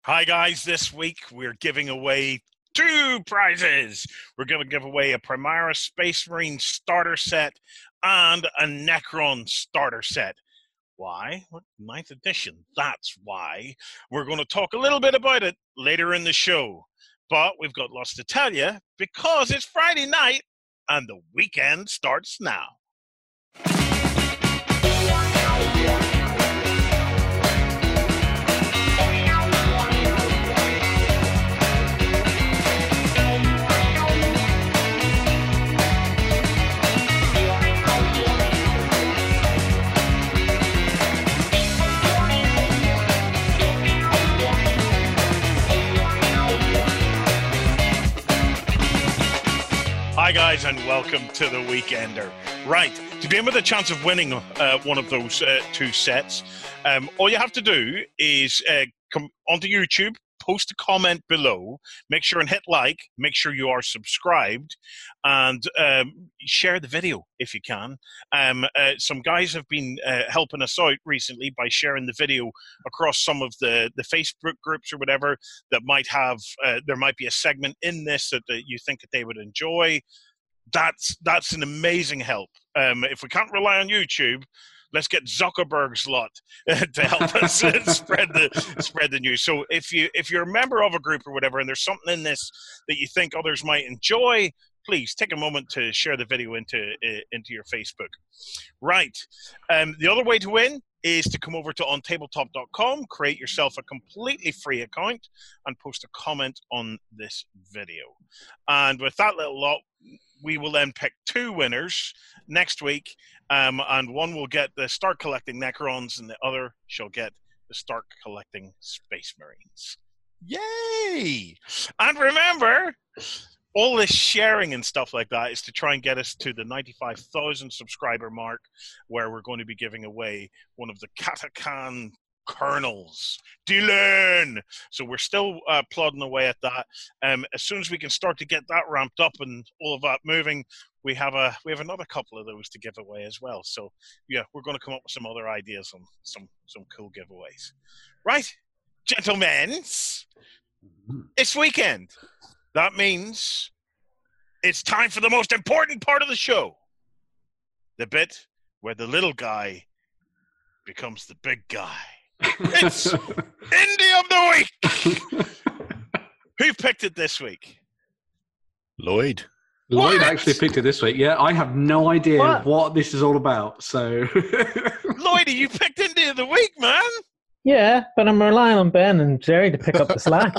Hi guys, this week we're giving away two prizes. We're going to give away a Primaris Space Marine starter set and a Necron starter set. Why? What, 9th edition. That's why. We're going to talk a little bit about it later in the show. But we've got lots to tell you because it's Friday night and the weekend starts now. Hi guys, and welcome to The Weekender. Right, to game with a chance of winning one of those two sets, all you have to do is come onto YouTube, post a comment below, make sure and hit like, make sure you are subscribed, and share the video if you can. Some guys have been helping us out recently by sharing the video across some of the Facebook groups or whatever that might have, there might be a segment in this that you think that they would enjoy. That's an amazing help. If we can't rely on YouTube, let's get Zuckerberg's lot to help us spread the news. So if you're a member of a group or whatever, and there's something in this that you think others might enjoy, please take a moment to share the video into your Facebook. Right. The other way to win is to come over to ontabletop.com, create yourself a completely free account, and post a comment on this video. And with that little lot, we will then pick two winners next week, and one will get the Start Collecting Necrons, and the other shall get the Start Collecting Space Marines. Yay! And remember, all this sharing and stuff like that is to try and get us to the 95,000 subscriber mark, where we're going to be giving away one of the Katakan Colonels. Dylan! So we're still plodding away at that. As soon as we can start to get that ramped up and all of that moving, we have another couple of those to give away as well. So yeah, we're going to come up with some other ideas on some cool giveaways. Right, gentlemen, it's weekend. That means it's time for the most important part of the show. The bit where the little guy becomes the big guy. It's Indie of the Week! Who picked it this week? Lloyd. Lloyd actually picked it this week. Yeah, I have no idea what this is all about. So, Lloydie, you picked Indie of the Week, man! Yeah, but I'm relying on Ben and Jerry to pick up the slack.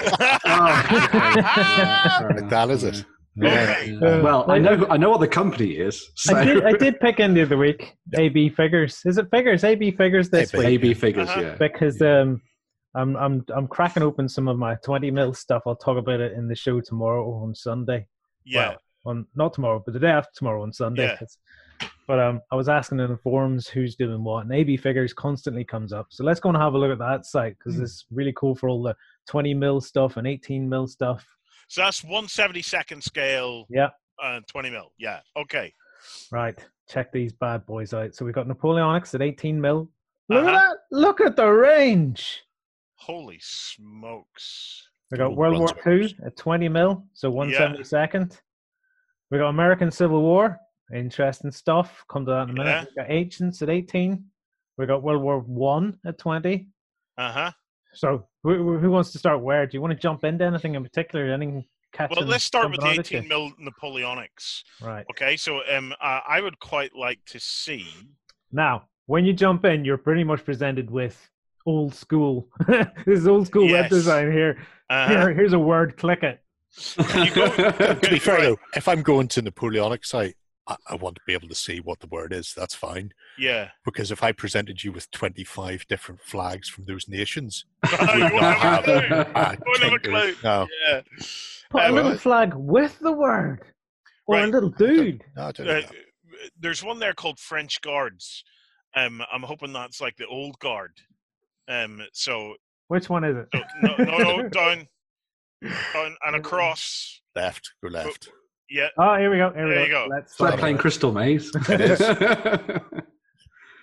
Like that, is it? Okay. Well, I know what the company is. So. I did pick Indie of the Week. AB Figures. Is it Figures? AB Figures this week. AB Figures, yeah. Because I'm cracking open some of my 20 mil stuff. I'll talk about it in the show tomorrow on Sunday. Yeah. Well, not tomorrow, but the day after tomorrow on Sunday. Yeah. But I was asking in the forums who's doing what, and AB Figures constantly comes up. So let's go and have a look at that site, because it's really cool for all the 20 mil stuff and 18 mil stuff. So that's 1/72nd scale. Yeah. And 20 mil. Yeah. Okay. Right. Check these bad boys out. So we got Napoleonics at 18 mil. Look at that. Look at the range. Holy smokes. We got World War II at 20 mil. So 1/72nd. We got American Civil War. Interesting stuff. Come to that in a minute. Yeah. We got Ancients at 18. We got World War I at 20. So who wants to start where? Do you want to jump into anything in particular? Anything catching? Well, let's start with the 18 mil Napoleonics. Right. Okay, so I would quite like to see. Now, when you jump in, you're pretty much presented with old school. This is old school web design here. Here's a word. Click it. To be fair, though, if I'm going to Napoleonic site, I want to be able to see what the word is. That's fine. Yeah. Because if I presented you with 25 different flags from those nations, you won't have a clue. No. Yeah. Put a little flag with the word. Or a little dude. I don't know. There's one there called French Guards. I'm hoping that's like the old guard. So which one is it? So, no, down and across. Left, go left. Yeah. Oh, here we go. There you go. Let's start playing Crystal Maze. It is.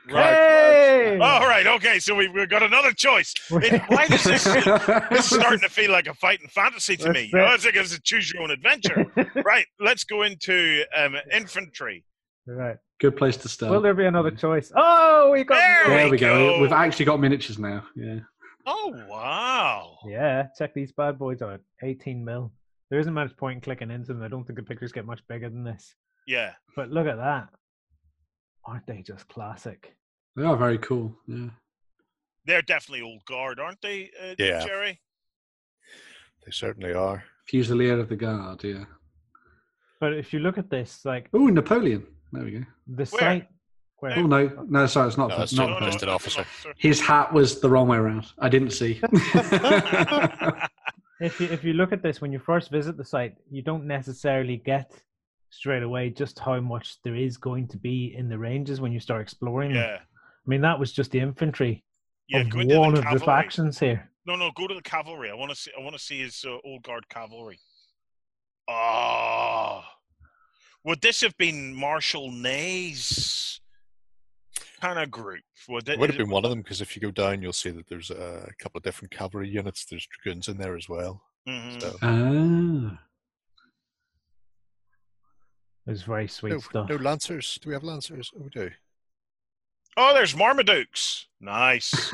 Hey! All right, okay, so we've got another choice. Why does this is starting to feel like a fighting fantasy to me? It's like it's a choose your own adventure. Right, let's go into infantry. Right. Good place to start. Will there be another choice? Oh, we got There we go. We've actually got miniatures now. Yeah. Oh, wow. Yeah, check these bad boys out. 18 mil. There isn't much point in clicking into them. I don't think the pictures get much bigger than this. Yeah. But look at that. Aren't they just classic? They are very cool. Yeah. They're definitely old guard, aren't they, Yeah. Jerry? They certainly are. Fusilier of the Guard, yeah. But if you look at this, like... Oh, Napoleon. There we go. The Where? site... Where? Oh, no, sorry, it's not. No, it's not not Napoleon. posted officer. His hat was the wrong way around. I didn't see. If you look at this, when you first visit the site, you don't necessarily get straight away just how much there is going to be in the ranges when you start exploring them. Yeah. I mean, that was just the infantry Yeah, of go into one the of the cavalry. factions here. No, go to the cavalry. I want to see his old guard cavalry. Oh. Would this have been Marshal Ney's kind of group? It would have been one of them, because if you go down, you'll see that there's a couple of different cavalry units. There's dragoons in there as well. Mhm. So, It was very sweet stuff. no lancers. Do we have lancers? Oh, we do. Oh, there's Marmadukes. Nice.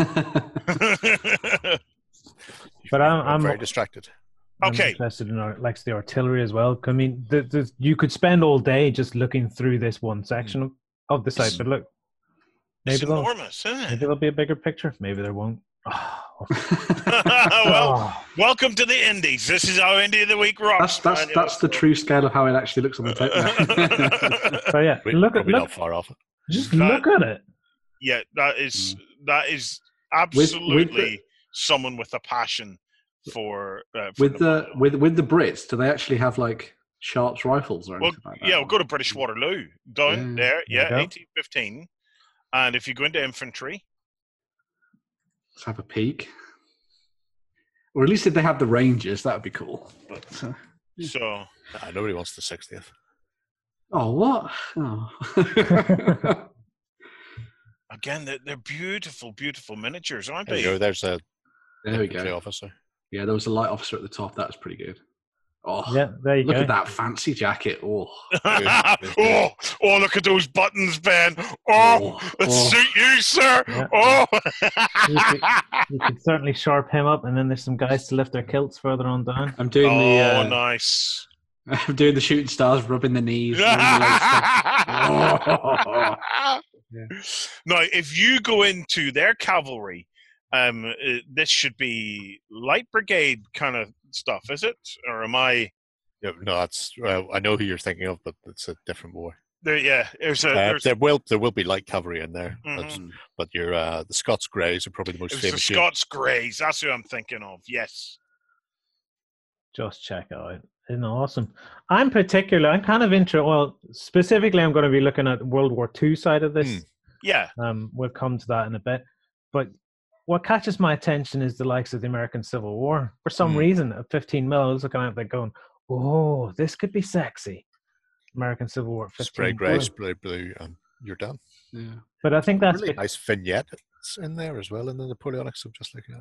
But I'm very distracted. I'm Okay. interested in the artillery as well. I mean, you could spend all day just looking through this one section of the site. But look, It's maybe enormous, isn't it? there'll be a bigger picture. Maybe there won't. Well, welcome to the Indies. This is how Indie of the Week rocks. That's the true scale of how it actually looks on the tape. So yeah, Probably not far off it. just look at it. Yeah, that is absolutely someone with a passion for with the Brits. Do they actually have like Sharps rifles or anything like that? Yeah, we'll go to British Waterloo down there. Yeah, There you go. 1815. And if you go into infantry, Let's have a peek. Or at least if they have the Rangers, that would be cool. But so Nobody wants the 60th. oh, what? Oh. again, they're beautiful, beautiful miniatures, aren't There they? you go. There's a There we infantry go. officer. Yeah, there was a light officer at the top. That was pretty good. Oh, Yeah, there you look go. at that fancy jacket. Oh, oh, look at those buttons, Ben. Oh, it suit you, sir. Yeah. Oh. You could certainly sharp him up, and then there's some guys to lift their kilts further on down. I'm doing Nice. I'm doing the shooting stars, rubbing the knees. rubbing the legs down. Oh. Now, if you go into their cavalry, this should be light brigade kind of stuff, is it? Or am I? Yeah, no, that's. I know who you're thinking of, but it's a different war. There's There will be light cavalry in there, Mhm. but your the Scots Greys are probably the most It was the famous. unit. Scots Greys. That's who I'm thinking of. Yes. Just check it out. Isn't it awesome? I'm kind of interested. Well, specifically, I'm going to be looking at World War II side of this. Yeah. We'll come to that in a bit. But what catches my attention is the likes of the American Civil War. For some reason, at 15 mil, I was looking at that going, oh, this could be sexy. American Civil War. 15 Spray grey, blue. spray blue, and you're done. Yeah. But I think that's Really nice vignettes in there as well in the Napoleonics. I'm just looking at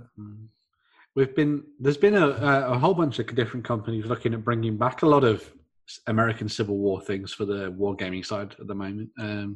it. There's been a whole bunch of different companies looking at bringing back a lot of American Civil War things for the wargaming side at the moment.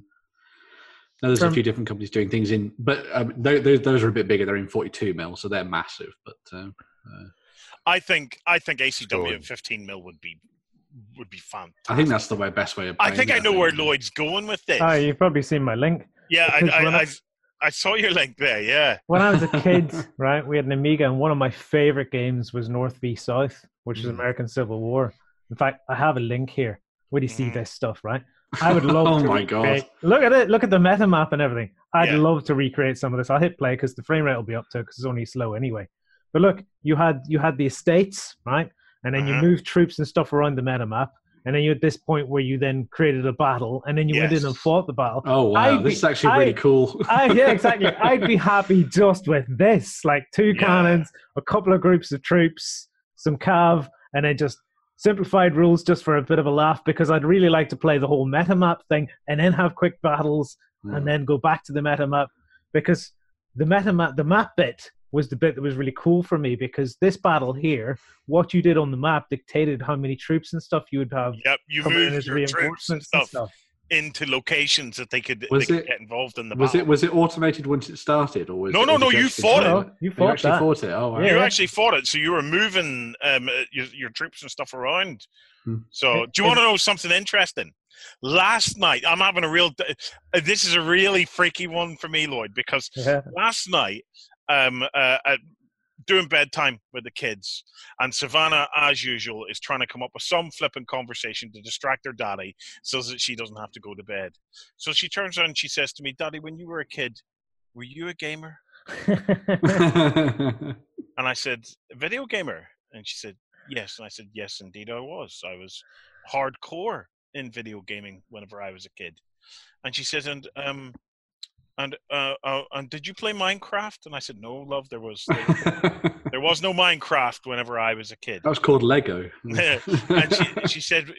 Now there's a few different companies doing things in, but those are a bit bigger. They're in 42 mil, so they're massive. But I think ACW at 15 mil would be fantastic. I think that's the best way of. I think I know where Lloyd's going with this. Oh, you've probably seen my link. Yeah, I saw your link there. Yeah. When I was a kid, right, we had an Amiga, and one of my favorite games was North v South, which is American Civil War. In fact, I have a link here. Where do you see this stuff, right? I would love Oh to my recreate. God. Look at it. Look at the meta map and everything. I'd Yeah. love to recreate some of this. I'll hit play because the frame rate will be up to it because it's only slow anyway. But look, you had the estates, right? And then you moved troops and stuff around the meta map. And then you at this point where you then created a battle, and then you went in and fought the battle. Oh wow, this is actually really cool. Yeah, exactly. I'd be happy just with this, like 2 cannons, a couple of groups of troops, some cav, and then just simplified rules just for a bit of a laugh, because I'd really like to play the whole meta map thing and then have quick battles and then go back to the meta map, because the map bit was the bit that was really cool for me, because this battle here, what you did on the map dictated how many troops and stuff you would have. Yep, you moved your troops and stuff into locations that they could get involved in the battle. Was it automated once it started, or was no? You fought it. You actually fought it. Oh, wow. You actually fought it. So you were moving your troops and stuff around. So do you want to know something interesting? Last night, I'm having a real. This is a really freaky one for me, Lloyd, because last night, doing bedtime with the kids, and Savannah, as usual, is trying to come up with some flippant conversation to distract her daddy so that she doesn't have to go to bed. So she turns around and she says to me, "Daddy, when you were a kid, were you a gamer?" And I said, "A video gamer?" And she said, "Yes." And I said, "Yes, indeed I was. I was hardcore in video gaming whenever I was a kid." And she says, and did you play Minecraft?" And I said, "No, love, there was no Minecraft whenever I was a kid." That was called Lego. And she said,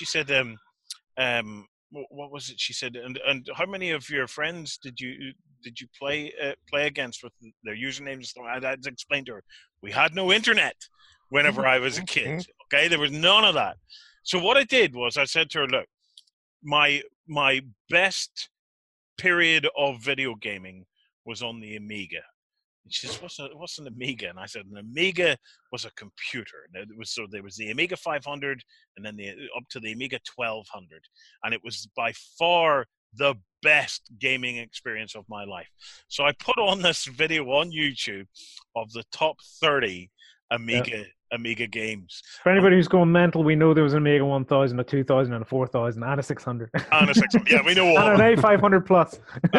what was it? She said, and how many of your friends did you play against with their usernames? I had to explain to her, we had no internet whenever I was a kid. Okay, there was none of that. So what I did was I said to her, "Look, my best period of video gaming was on the Amiga." And she says, "What's an Amiga?" And I said, "An Amiga was a computer. And there was the Amiga 500, and then up to the Amiga 1200, and it was by far the best gaming experience of my life." So I put on this video on YouTube of the top 30 Amiga games. For anybody who's going mental, we know there was an Amiga 1000, a 2000, and a 4000, and a 600. And a 600, yeah, we know all. And an A500 plus.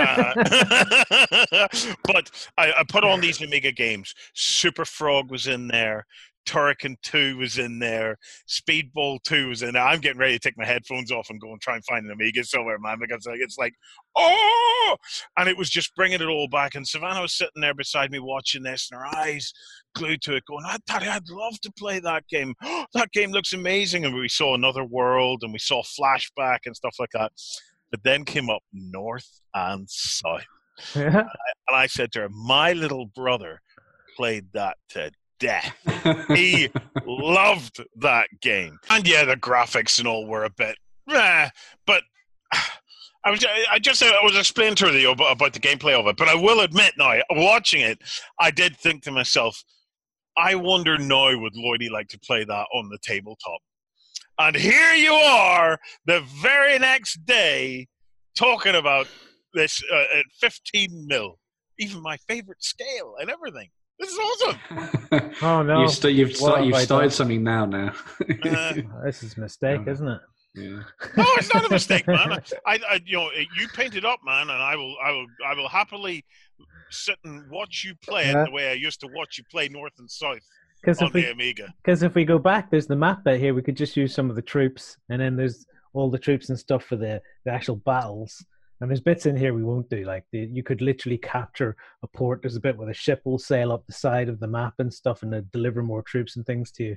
But I put on these Amiga games. Super Frog was in there. Turrican 2 was in there. Speedball 2 was in there. I'm getting ready to take my headphones off and go and try and find an Amiga somewhere, man, because it's like, oh! And it was just bringing it all back. And Savannah was sitting there beside me watching this, and her eyes glued to it, going, "Daddy, I'd love to play that game. That game looks amazing." And we saw Another World, and we saw Flashback and stuff like that. But then came up North and South. Yeah. And I said to her, my little brother played that to death. He loved that game. And yeah, the graphics and all were a bit, but I was explaining to her about the gameplay of it. But I will admit now, watching it, I did think to myself, I wonder now would Lloydie like to play that on the tabletop. And here you are, the very next day, talking about this at 15 mil, even my favorite scale and everything. This is awesome. Oh no! You've started something now. This is a mistake, isn't it? Yeah. No, it's not a mistake, man. I you paint it up, man, and I will happily sit and watch you play it the way I used to watch you play North and South on the Amiga. Because if we go back, there's the map bit here. We could just use some of the troops, and then there's all the troops and stuff for the actual battles. And there's bits in here we won't do. Like you could literally capture a port. There's a bit where the ship will sail up the side of the map and stuff, and deliver more troops and things to you.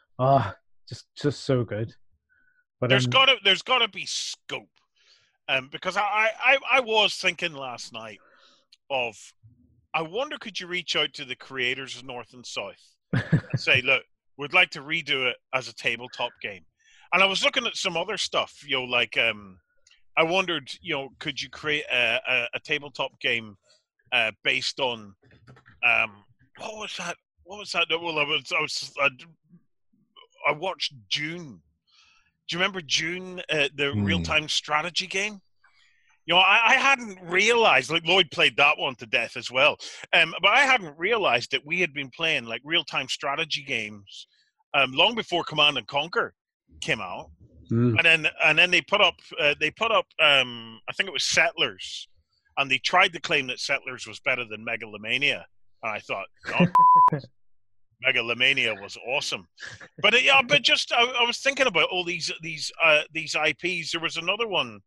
Just so good. But there's gotta be scope, because I was thinking last night of, I wonder, could you reach out to the creators of North and South and say, look, we'd like to redo it as a tabletop game. And I was looking at some other stuff, like I wondered, could you create a tabletop game based on what was that? Well, I watched Dune. Do you remember Dune, the real-time strategy game? I hadn't realized, like Lloyd played that one to death as well, but I hadn't realized that we had been playing like real-time strategy games long before Command and Conquer came out. And then they put up I think it was Settlers, and they tried to claim that Settlers was better than Megalomania, and I thought, no, Megalomania was awesome. But I was thinking about all these IPs. There was another one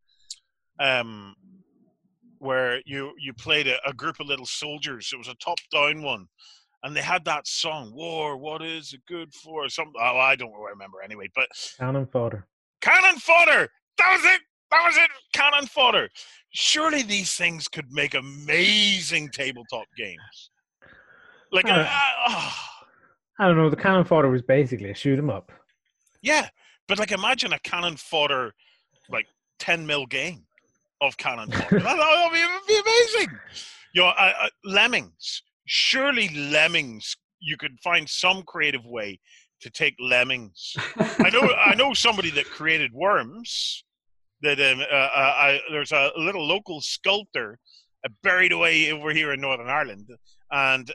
where you played a group of little soldiers. It was a top-down one, and they had that song, "War, what is it good for?" Something. Oh, I don't remember anyway. But Cannon fodder. Cannon fodder. That was it. That was it. Cannon fodder. Surely these things could make amazing tabletop games. Like, I don't know. The cannon fodder was basically a shoot 'em up. yeah, but like, imagine a cannon fodder, like 10 mil game of cannon fodder. That would be amazing. You know, Lemmings. Surely Lemmings. You could find some creative way to take Lemmings. I know somebody that created Worms. That there's a little local sculptor buried away over here in Northern Ireland, and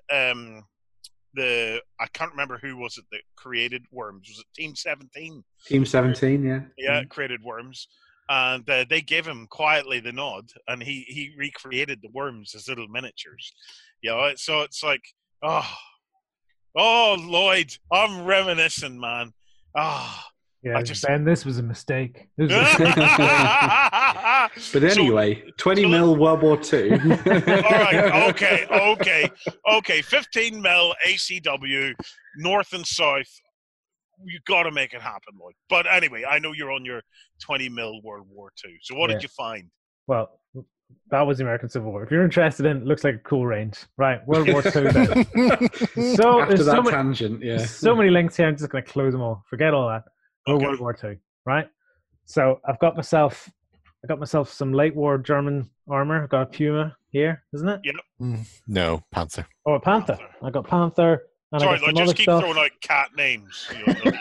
I can't remember who was it that created Worms. Was it Team 17? Team 17, yeah. Yeah, created Worms, and they gave him quietly the nod, and he recreated the Worms as little miniatures. You know, so it's like, oh, Lloyd, I'm reminiscing, man. Yeah, Ben, this was a mistake. But anyway, 20 mil World War II. All right, okay. 15 mil ACW, North and South. You got to make it happen, Lloyd. But anyway, I know you're on your 20 mil World War II. So what did you find? Well, that was the American Civil War. If you're interested in it, looks like a cool range. Right, World War II then. So after that so tangent, yeah. So many links here, I'm just going to close them all. Forget all that. World War II, right? So I got myself some late war German armor. I've got a Puma here, isn't it? Yep. No, Panther. Oh, a Panther. I got Panther. And Sorry, I got some just other keep stuff. throwing out cat names.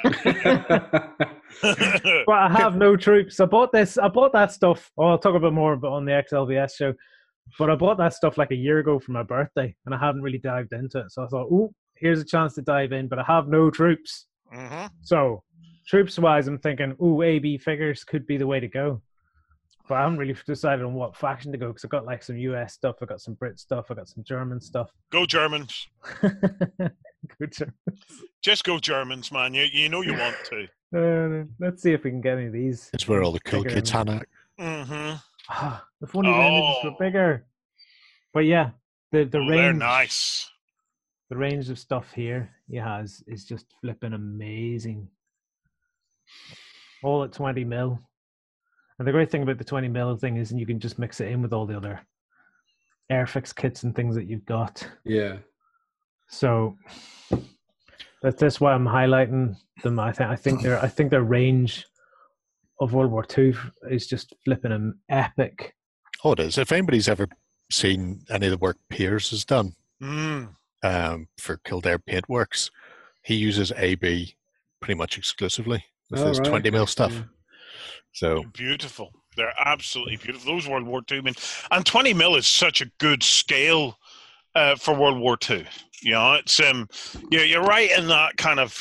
But I have no troops. I bought that stuff. Oh, I'll talk a bit more about on the XLVS show. But I bought that stuff like a year ago for my birthday, and I haven't really dived into it. So I thought, ooh, here's a chance to dive in, but I have no troops. Mm-hmm. So troops-wise, I'm thinking, ooh, AB figures could be the way to go. But I haven't really decided on what faction to go, because I've got like some US stuff, I've got some Brit stuff, I've got some German stuff. Go Germans. Good Germans. Just go Germans, man. You know you want to. Let's see if we can get any of these. It's where all the cool kids hang out. Mm-hmm. The funny ranges were bigger. But yeah, the range. They're nice. The range of stuff here he has is just flipping amazing. All at 20 mil. And the great thing about the 20 mil thing is you can just mix it in with all the other Airfix kits and things that you've got. Yeah. So that's why I'm highlighting them. I think their range of World War II is just flipping epic. Oh, it is. If anybody's ever seen any of the work Piers has done for Kildare Paintworks, he uses AB pretty much exclusively with his 20 mil stuff. Yeah. So beautiful. They're absolutely beautiful. Those World War II, and 20 mil is such a good scale for World War II. You know, it's you're right in that kind of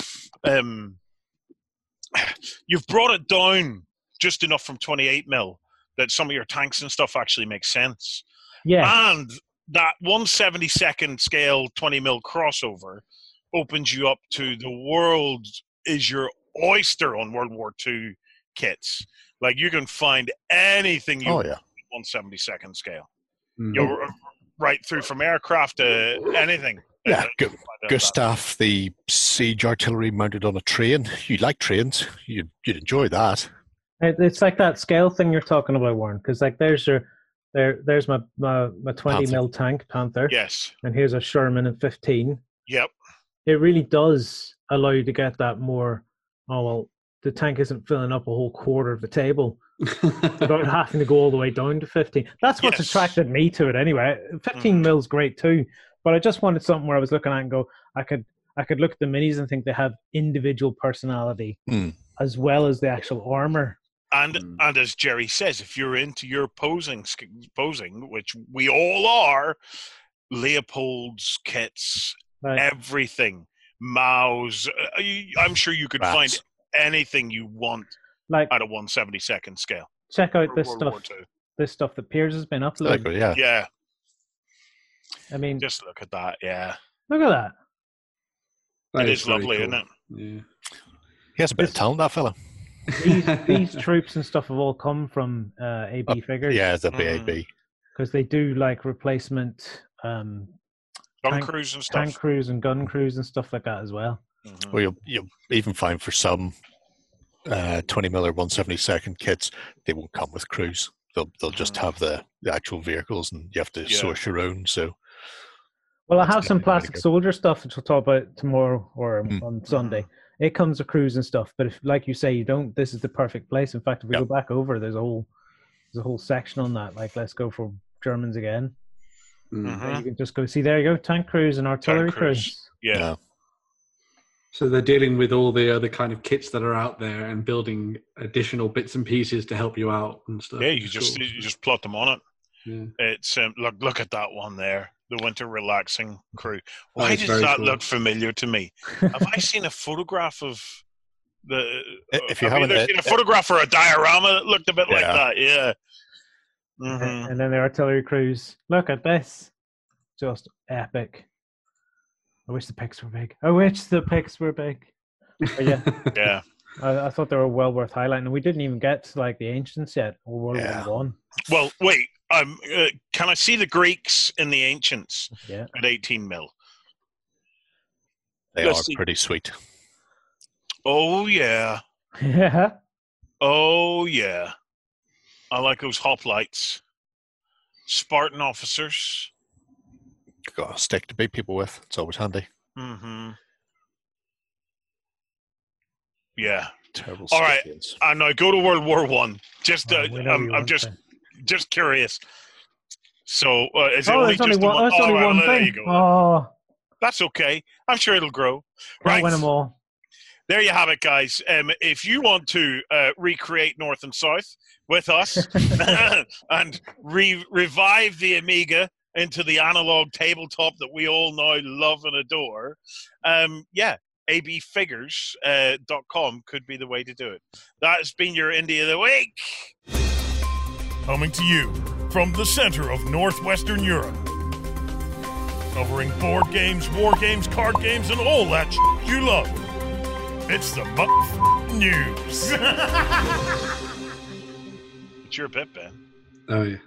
you've brought it down just enough from 28 mil that some of your tanks and stuff actually make sense. Yeah, and that 1/72nd scale 20 mil crossover opens you up to the world is your oyster on World War II kits. Like, you can find anything you want at 1/72nd scale. Mm-hmm. You're right through from aircraft to anything. Yeah, Gustav, the siege artillery mounted on a train. You like trains. You'd enjoy that. It's like that scale thing you're talking about, Warren, because like there's my 20 mil tank, Panther. Yes. And here's a Sherman at 15. Yep. It really does allow you to get that more, the tank isn't filling up a whole quarter of the table without having to go all the way down to 15. That's what's attracted me to it anyway. 15 mil's great too, but I just wanted something where I was looking at and go, I could look at the minis and think they have individual personality as well as the actual armor. And as Jerry says, if you're into your posing, which we all are, Leopold's kits, everything, Mao's, I'm sure you could find anything you want at a 1/72nd scale. Check out this stuff that Piers has been uploading. Yeah. I mean, just look at that. Yeah. Look at that. It is lovely, isn't it? Yeah. He has a bit of talent, that fella. These troops and stuff have all come from AB figures. Yeah, it's a BAB. Because they do like replacement gun crews and stuff. Tank crews and gun crews and stuff like that as well. Mm-hmm. Well, you'll even find for some 20 mil or 172nd kits, they won't come with crews. They'll just have the actual vehicles, and you have to source your own. So, well, I have some plastic soldier stuff, which we'll talk about tomorrow or on Sunday. It comes with crews and stuff, but if, like you say, you don't, this is the perfect place. In fact, if we go back over, there's a whole section on that. Like, let's go for Germans again. You can just go see. There you go, tank crews and artillery crews. Yeah. So they're dealing with all the other kind of kits that are out there and building additional bits and pieces to help you out and stuff. Yeah, you just plot them on it. Yeah. It's look at that one there, the Winter Relaxing Crew. Why does that look familiar to me? Have I seen a photograph of the? If you haven't seen a photograph or a diorama that looked a bit like that, yeah. Mm-hmm. And then the artillery crews. Look at this, just epic. I wish the pics were big. But yeah. Yeah. I thought they were well worth highlighting. And we didn't even get to like the Ancients yet, or World War I. Well, wait. Can I see the Greeks in the Ancients at 18 mil? They are pretty sweet. Oh, yeah. Yeah. Oh, yeah. I like those hoplites. Spartan officers. Got a stick to beat people with. It's always handy. Mm-hmm. Yeah. Terrible. All right, and now go to World War One. I'm just curious. So is it only one? That's only one thing. There you go. Oh, that's okay. I'm sure it'll grow. Right. Win them all. There you have it, guys. If you want to recreate North and South with us and revive the Amiga into the analog tabletop that we all now love and adore, abfigures.com could be the way to do it. That has been your Indie of the Week. Coming to you from the center of Northwestern Europe. Covering board games, war games, card games, and all that you love. It's the news. It's your bit, Ben. Oh, yeah.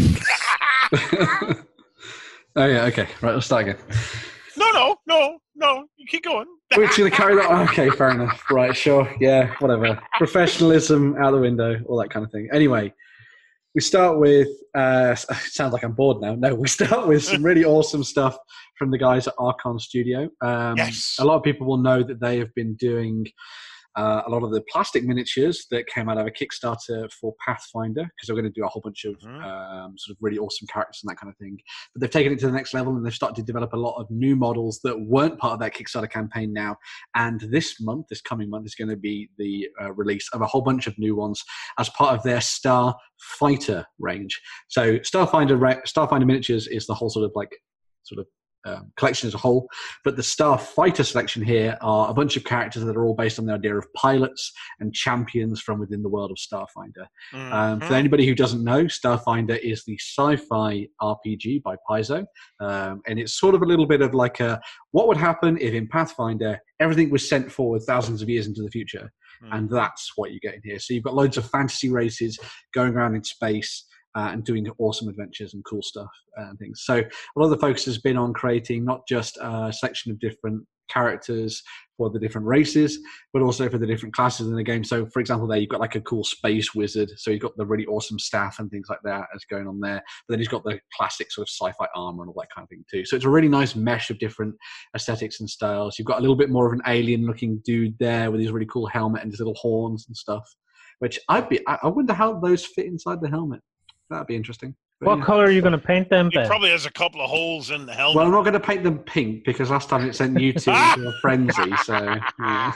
Oh, yeah, okay. Right, let's start again. No. You keep going. We're just going to carry that on. Okay, fair enough. Right, sure. Yeah, whatever. Professionalism out the window, all that kind of thing. Anyway, we start with, it sounds like I'm bored now. No, we start with some really awesome stuff from the guys at Archon Studio. Yes. A lot of people will know that they have been doing a lot of the plastic miniatures that came out of a Kickstarter for Pathfinder, because they're going to do a whole bunch of sort of really awesome characters and that kind of thing. But they've taken it to the next level, and they've started to develop a lot of new models that weren't part of that Kickstarter campaign now. And this coming month, is going to be the release of a whole bunch of new ones as part of their Starfighter range. So Starfinder miniatures is the whole sort of collection as a whole, but the Starfighter selection here are a bunch of characters that are all based on the idea of pilots and champions from within the world of Starfinder. For anybody who doesn't know, Starfinder is the sci-fi RPG by Paizo, and it's sort of a little bit of like what would happen if in Pathfinder everything was sent forward thousands of years into the future, and that's what you get in here. So you've got loads of fantasy races going around in space, and doing awesome adventures and cool stuff and things. So a lot of the focus has been on creating not just a section of different characters for the different races, but also for the different classes in the game. So, for example, there you've got like a cool space wizard. So you've got the really awesome staff and things like that that's going on there. But then he's got the classic sort of sci-fi armor and all that kind of thing too. So it's a really nice mesh of different aesthetics and styles. You've got a little bit more of an alien-looking dude there with his really cool helmet and his little horns and stuff, which I wonder how those fit inside the helmet. That'd be interesting. But what color are you going to paint them, Ben? He probably has a couple of holes in the helmet. Well, I'm not going to paint them pink because last time it sent you two into a frenzy. So, yeah.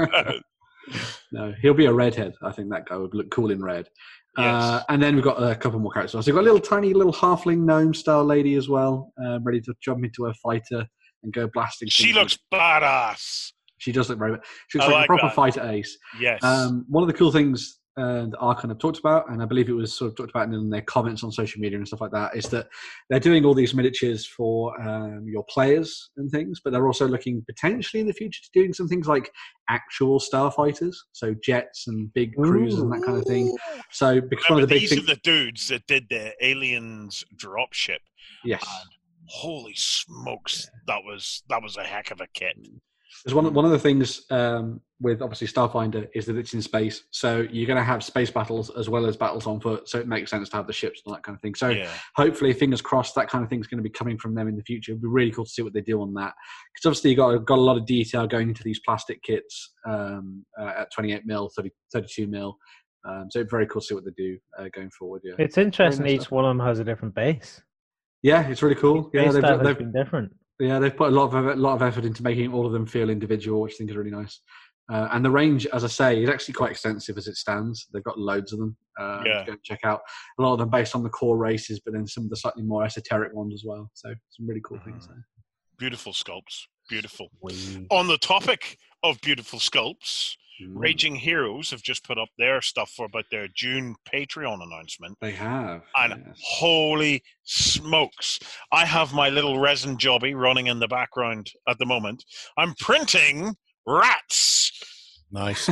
No, he'll be a redhead. I think that guy would look cool in red. Yes. And then we've got a couple more characters. So we've got a little tiny little halfling gnome style lady as well, ready to jump into her fighter and go blasting. She looks badass. She does look very. She looks like a proper fighter ace. Yes. One of the cool things that Archon have talked about, and I believe it was sort of talked about in their comments on social media and stuff like that, is that they're doing all these miniatures for your players and things, but they're also looking potentially in the future to doing some things like actual starfighters, so jets and big cruisers and that kind of thing. So because one of the big these are the dudes that did the Aliens dropship. Yes. holy smokes, that was a heck of a kit. There's one of the things with obviously Starfinder is that it's in space, so you're going to have space battles as well as battles on foot. So it makes sense to have the ships and that kind of thing. So hopefully, fingers crossed, that kind of thing is going to be coming from them in the future. It'd be really cool to see what they do on that, because obviously you got a lot of detail going into these plastic kits at 28mm, 32mm. So it's very cool to see what they do going forward. Yeah, it's interesting. Each one of them has a different base. Yeah, it's really cool. Yeah, they've been different. Yeah, they've put a lot of effort into making all of them feel individual, which I think is really nice. And the range, as I say, is actually quite extensive as it stands. They've got loads of them. Go and check out a lot of them based on the core races, but then some of the slightly more esoteric ones as well. So some really cool things there. Beautiful sculpts. Beautiful. On the topic of beautiful sculpts, Raging Heroes have just put up their stuff for about their June Patreon announcement. They have. And holy smokes, I have my little resin jobby running in the background at the moment. I'm printing rats. Nice.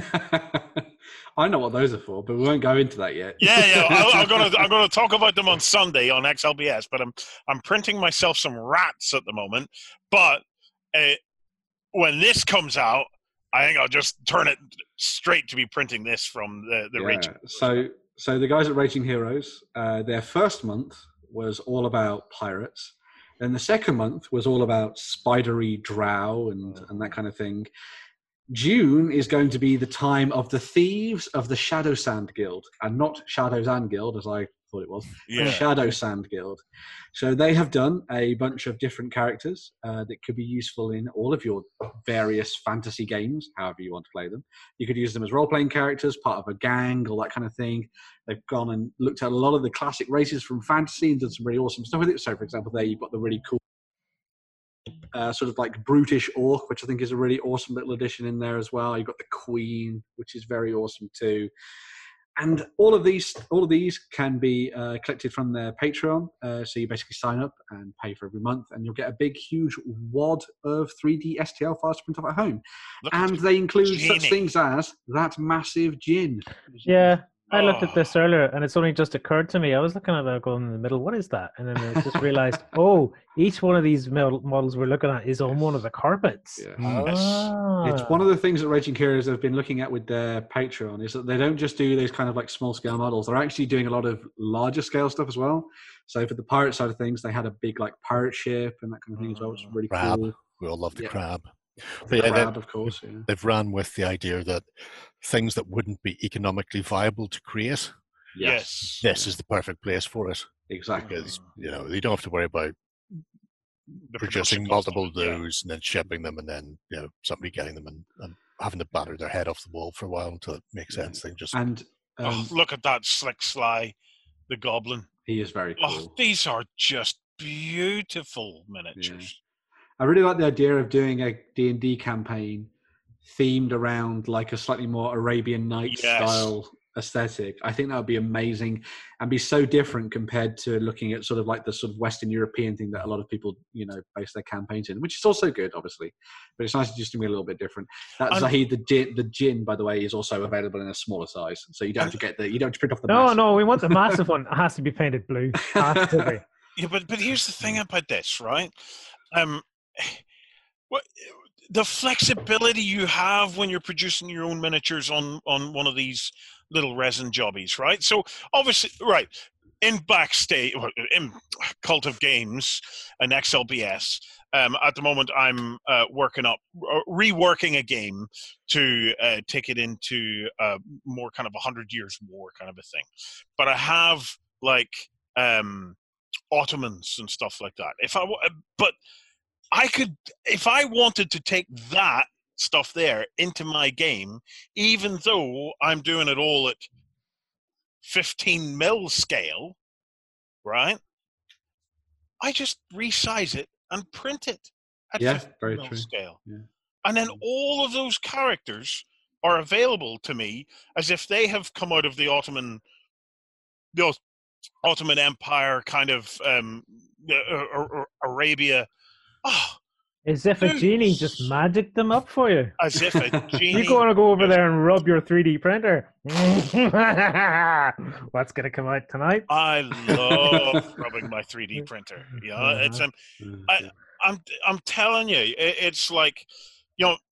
I know what those are for, but we won't go into that yet. Yeah. I'm gonna talk about them on Sunday on XLBS, but I'm printing myself some rats at the moment. But when this comes out, I think I'll just turn it straight to be printing this from the Raging. So the guys at Raging Heroes, their first month was all about pirates. Then the second month was all about spidery drow and that kind of thing. June is going to be the time of the Thieves of the Shadow Sand Guild, and not Shadows and Guild, as I thought it was. Shadow Sand Guild. So they have done a bunch of different characters that could be useful in all of your various fantasy games, however you want to play them. You could use them as role-playing characters, part of a gang, all that kind of thing. They've gone and looked at a lot of the classic races from fantasy and done some really awesome stuff with it. So, for example, there you've got the really cool sort of like brutish orc, which I think is a really awesome little addition in there as well. You've got the queen, which is very awesome too. And all of these can be collected from their Patreon. So you basically sign up and pay for every month, and you'll get a big, huge wad of 3D STL files to print off at home. And they include such things as that massive gin. Yeah, I looked at this earlier, and it's only just occurred to me. I was looking at it going in the middle, what is that? And then I just realized, each one of these models we're looking at is on one of the carpets. Yeah. It's one of the things that Raging Heroes have been looking at with their Patreon, is that they don't just do these kind of like small scale models. They're actually doing a lot of larger scale stuff as well. So for the pirate side of things, they had a big like pirate ship and that kind of thing as well, which is really cool. We all love the crab. But crab, of course. Yeah. They've ran with the idea that things that wouldn't be economically viable to create, this is the perfect place for it. Exactly. Because you don't have to worry about producing multiple of those and then shipping them, and then somebody getting them and having to batter their head off the wall for a while until it makes sense. They just look at that Slick Sly, the Goblin. He is very cool. Oh, these are just beautiful miniatures. Yeah. I really like the idea of doing a D&D campaign themed around like a slightly more Arabian Nights style aesthetic. I think that would be amazing and be so different compared to looking at sort of like the sort of Western European thing that a lot of people, base their campaigns in, which is also good, obviously. But it's nice just to be a little bit different. That Zahid, the gin, by the way, is also available in a smaller size, so you don't have to you don't have to print off the. No, we want the massive one. It has to be painted blue. Has to be. Yeah, but here's the thing about this, right? The flexibility you have when you're producing your own miniatures on one of these little resin jobbies, right? So obviously, right, in Backstage, in Cult of Games and XLBS, at the moment I'm reworking a game to take it into more kind of 100 Years War kind of a thing. But I have like Ottomans and stuff like that. I could, if I wanted to take that stuff there into my game, even though I'm doing it all at 15mm scale, right? I just resize it and print it at 15mm scale. Yeah. And then all of those characters are available to me as if they have come out of the Ottoman Empire, kind of Arabia. Oh, As if a genie just magicked them up for you. As if a genie. You're going to go over there and rub your 3D printer. What's going to come out tonight? I love rubbing my 3D printer. Yeah, it's I'm telling you, it's like, you know,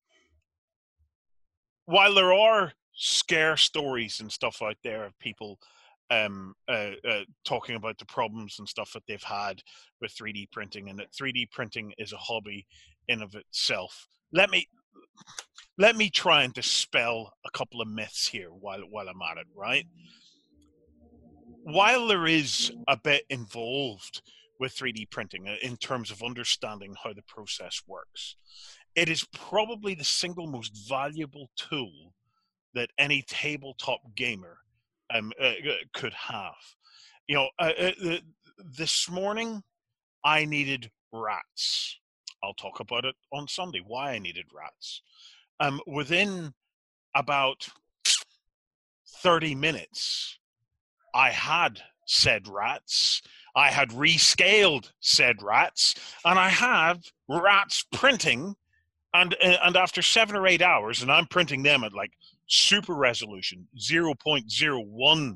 while there are scare stories and stuff out there of people talking about the problems and stuff that they've had with 3D printing, and that 3D printing is a hobby in of itself. Let me try and dispel a couple of myths here while I'm at it, right? While there is a bit involved with 3D printing in terms of understanding how the process works, it is probably the single most valuable tool that any tabletop gamer could have. You know, this morning I needed rats. I'll talk about it on Sunday, why I needed rats. Within about 30 minutes, I had said rats, I had rescaled said rats, and I have rats printing, and after 7 or 8 hours, and I'm printing them at like super resolution, 0.01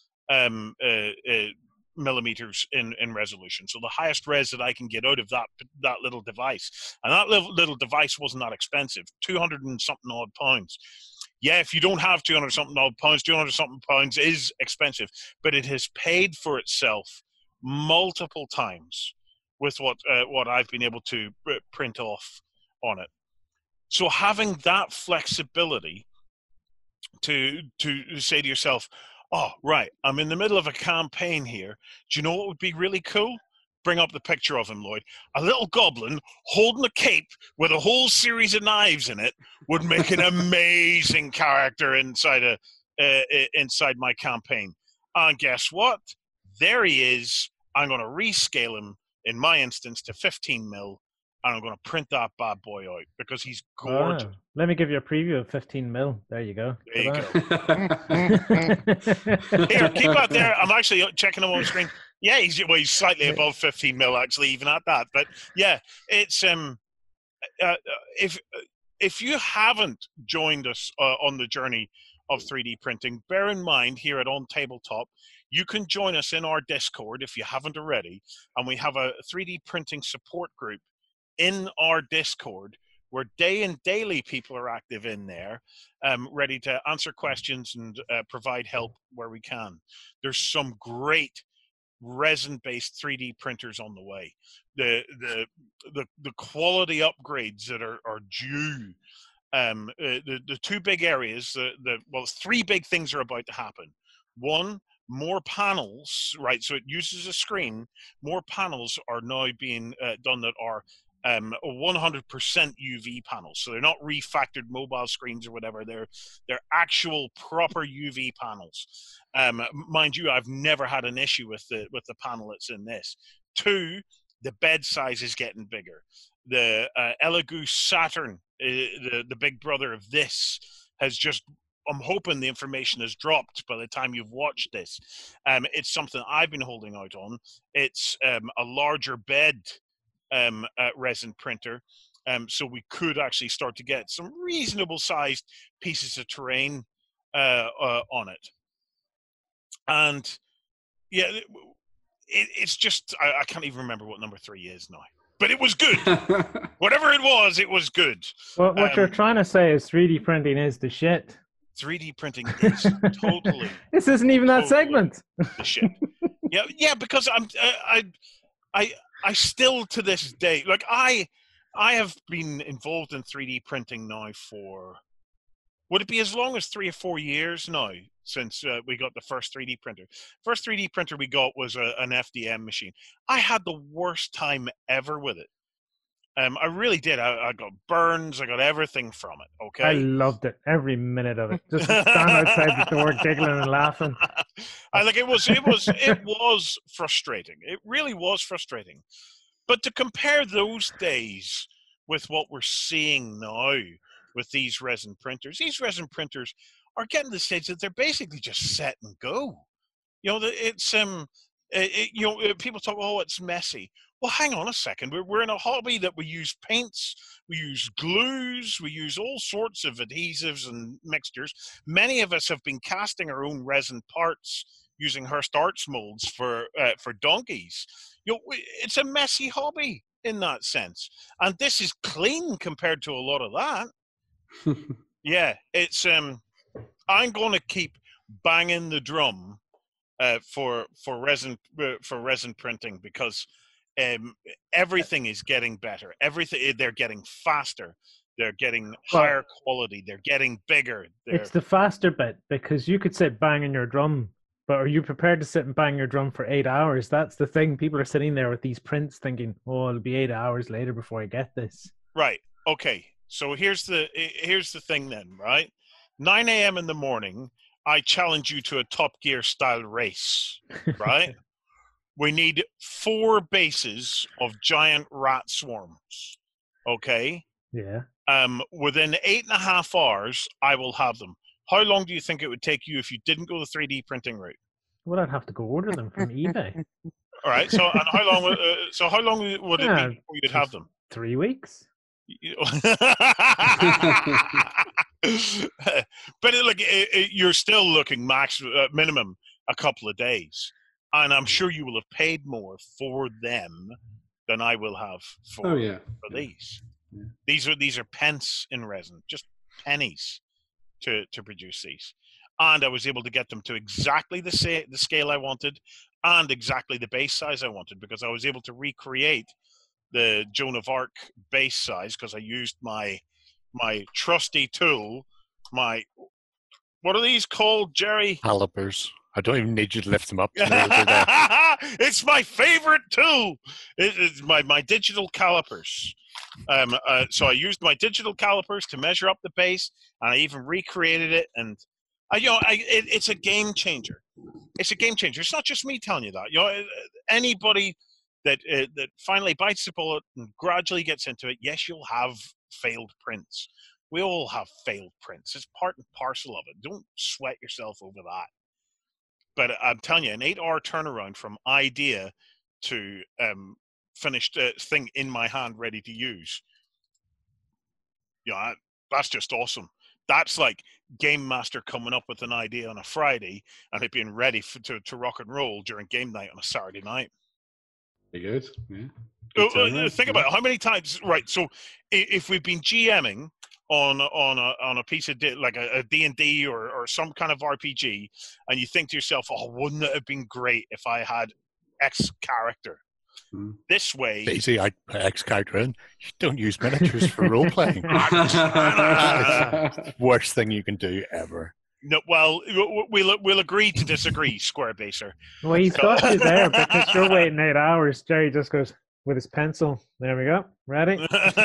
millimeters in resolution. So the highest res that I can get out of that little device. And that little device wasn't that expensive, 200 and something odd pounds. Yeah, if you don't have 200 something odd pounds, 200 something pounds is expensive, but it has paid for itself multiple times with what I've been able to print off on it. So having that flexibility to say to yourself, oh, right, I'm in the middle of a campaign here. Do you know what would be really cool? Bring up the picture of him, Lloyd. A little goblin holding a cape with a whole series of knives in it would make an amazing character inside my campaign. And guess what? There he is. I'm going to rescale him, in my instance, to 15 mil. And I'm going to print that bad boy out because he's gorgeous. Oh, let me give you a preview of 15 mil. There you go. There you go. Here, keep that there. I'm actually checking him on the screen. Yeah, he's slightly above 15 mil, actually, even at that. But yeah, it's if you haven't joined us on the journey of 3D printing, bear in mind here at On Tabletop, you can join us in our Discord if you haven't already, and we have a 3D printing support group in our Discord where day and daily people are active in there, ready to answer questions and provide help where we can. There's some great resin-based 3D printers on the way. The quality upgrades that are due. The two big areas, three big things are about to happen. One, more panels, right? So it uses a screen. More panels are now being done that are 100% UV panels. So they're not refactored mobile screens or whatever. They're actual proper UV panels. Mind you, I've never had an issue with the panel that's in this. Two, the bed size is getting bigger. The Elegoo Saturn, the big brother of this, has just, I'm hoping the information has dropped by the time you've watched this. It's something I've been holding out on. It's a larger bed resin printer, so we could actually start to get some reasonable sized pieces of terrain on it. And yeah, it's just I can't even remember what number 3 is now, but it was good. Whatever it was good. Well, what you're trying to say is 3D printing is the shit. 3D printing is totally. This isn't even that segment. The shit. Yeah, because I still to this day, like I have been involved in 3D printing now for, would it be as long as 3 or 4 years now since we got the first 3D printer. First 3D printer we got was an FDM machine. I had the worst time ever with it. I really did. I got burns. I got everything from it. Okay. I loved it, every minute of it. Just stand outside the door, giggling and laughing. It was frustrating. It really was frustrating. But to compare those days with what we're seeing now with these resin printers are getting to the stage that they're basically just set and go. You know, it's people talk, oh, it's messy. well, hang on a second. We're in a hobby that we use paints, we use glues, we use all sorts of adhesives and mixtures. Many of us have been casting our own resin parts using Hearst Arts molds for donkeys. It's a messy hobby in that sense, and this is clean compared to a lot of that. Yeah, it's. I'm going to keep banging the drum for resin printing because. Everything is getting better. They're getting faster. They're getting higher quality. They're getting bigger. It's the faster bit because you could sit banging your drum, but are you prepared to sit and bang your drum for 8 hours? That's the thing. People are sitting there with these prints thinking, "Oh, it'll be 8 hours later before I get this." Right. Okay. So here's the thing then. Right. 9 a.m. in the morning, I challenge you to a Top Gear style race. Right. We need 4 bases of giant rat swarms. Okay? Yeah. Within 8.5 hours, I will have them. How long do you think it would take you if you didn't go the 3D printing route? Well, I'd have to go order them from eBay. All right. So, and how long would it be before you'd have them? 3 weeks. But look, you're still looking minimum a couple of days. And I'm sure you will have paid more for them than I will have for these. Yeah. These are pence in resin, just pennies to produce these. And I was able to get them to exactly the scale I wanted and exactly the base size I wanted because I was able to recreate the Joan of Arc base size because I used my trusty tool, what are these called, Jerry? Calipers. I don't even need you to lift them up. It's my favorite tool. It's my digital calipers. So I used my digital calipers to measure up the base, and I even recreated it. And it's a game changer. It's a game changer. It's not just me telling you that. Anybody that finally bites the bullet and gradually gets into it, yes, you'll have failed prints. We all have failed prints. It's part and parcel of it. Don't sweat yourself over that. But I'm telling you, an 8-hour turnaround from idea to finished thing in my hand, ready to use. Yeah, that's just awesome. That's like Game Master coming up with an idea on a Friday and it being ready to rock and roll during game night on a Saturday night. Very good. Yeah. Think about it. How many times? Right. So if we've been GMing on a piece of like a D&D or some kind of RPG, and you think to yourself, "Oh, wouldn't it have been great if I had X character?" This way, Daisy, I put X character in. You don't use miniatures for role playing. Worst thing you can do ever. No, well, we'll agree to disagree, Square Baser. Well, he's got you there because you're waiting 8 hours. Jerry just goes with his pencil. There we go. Ready?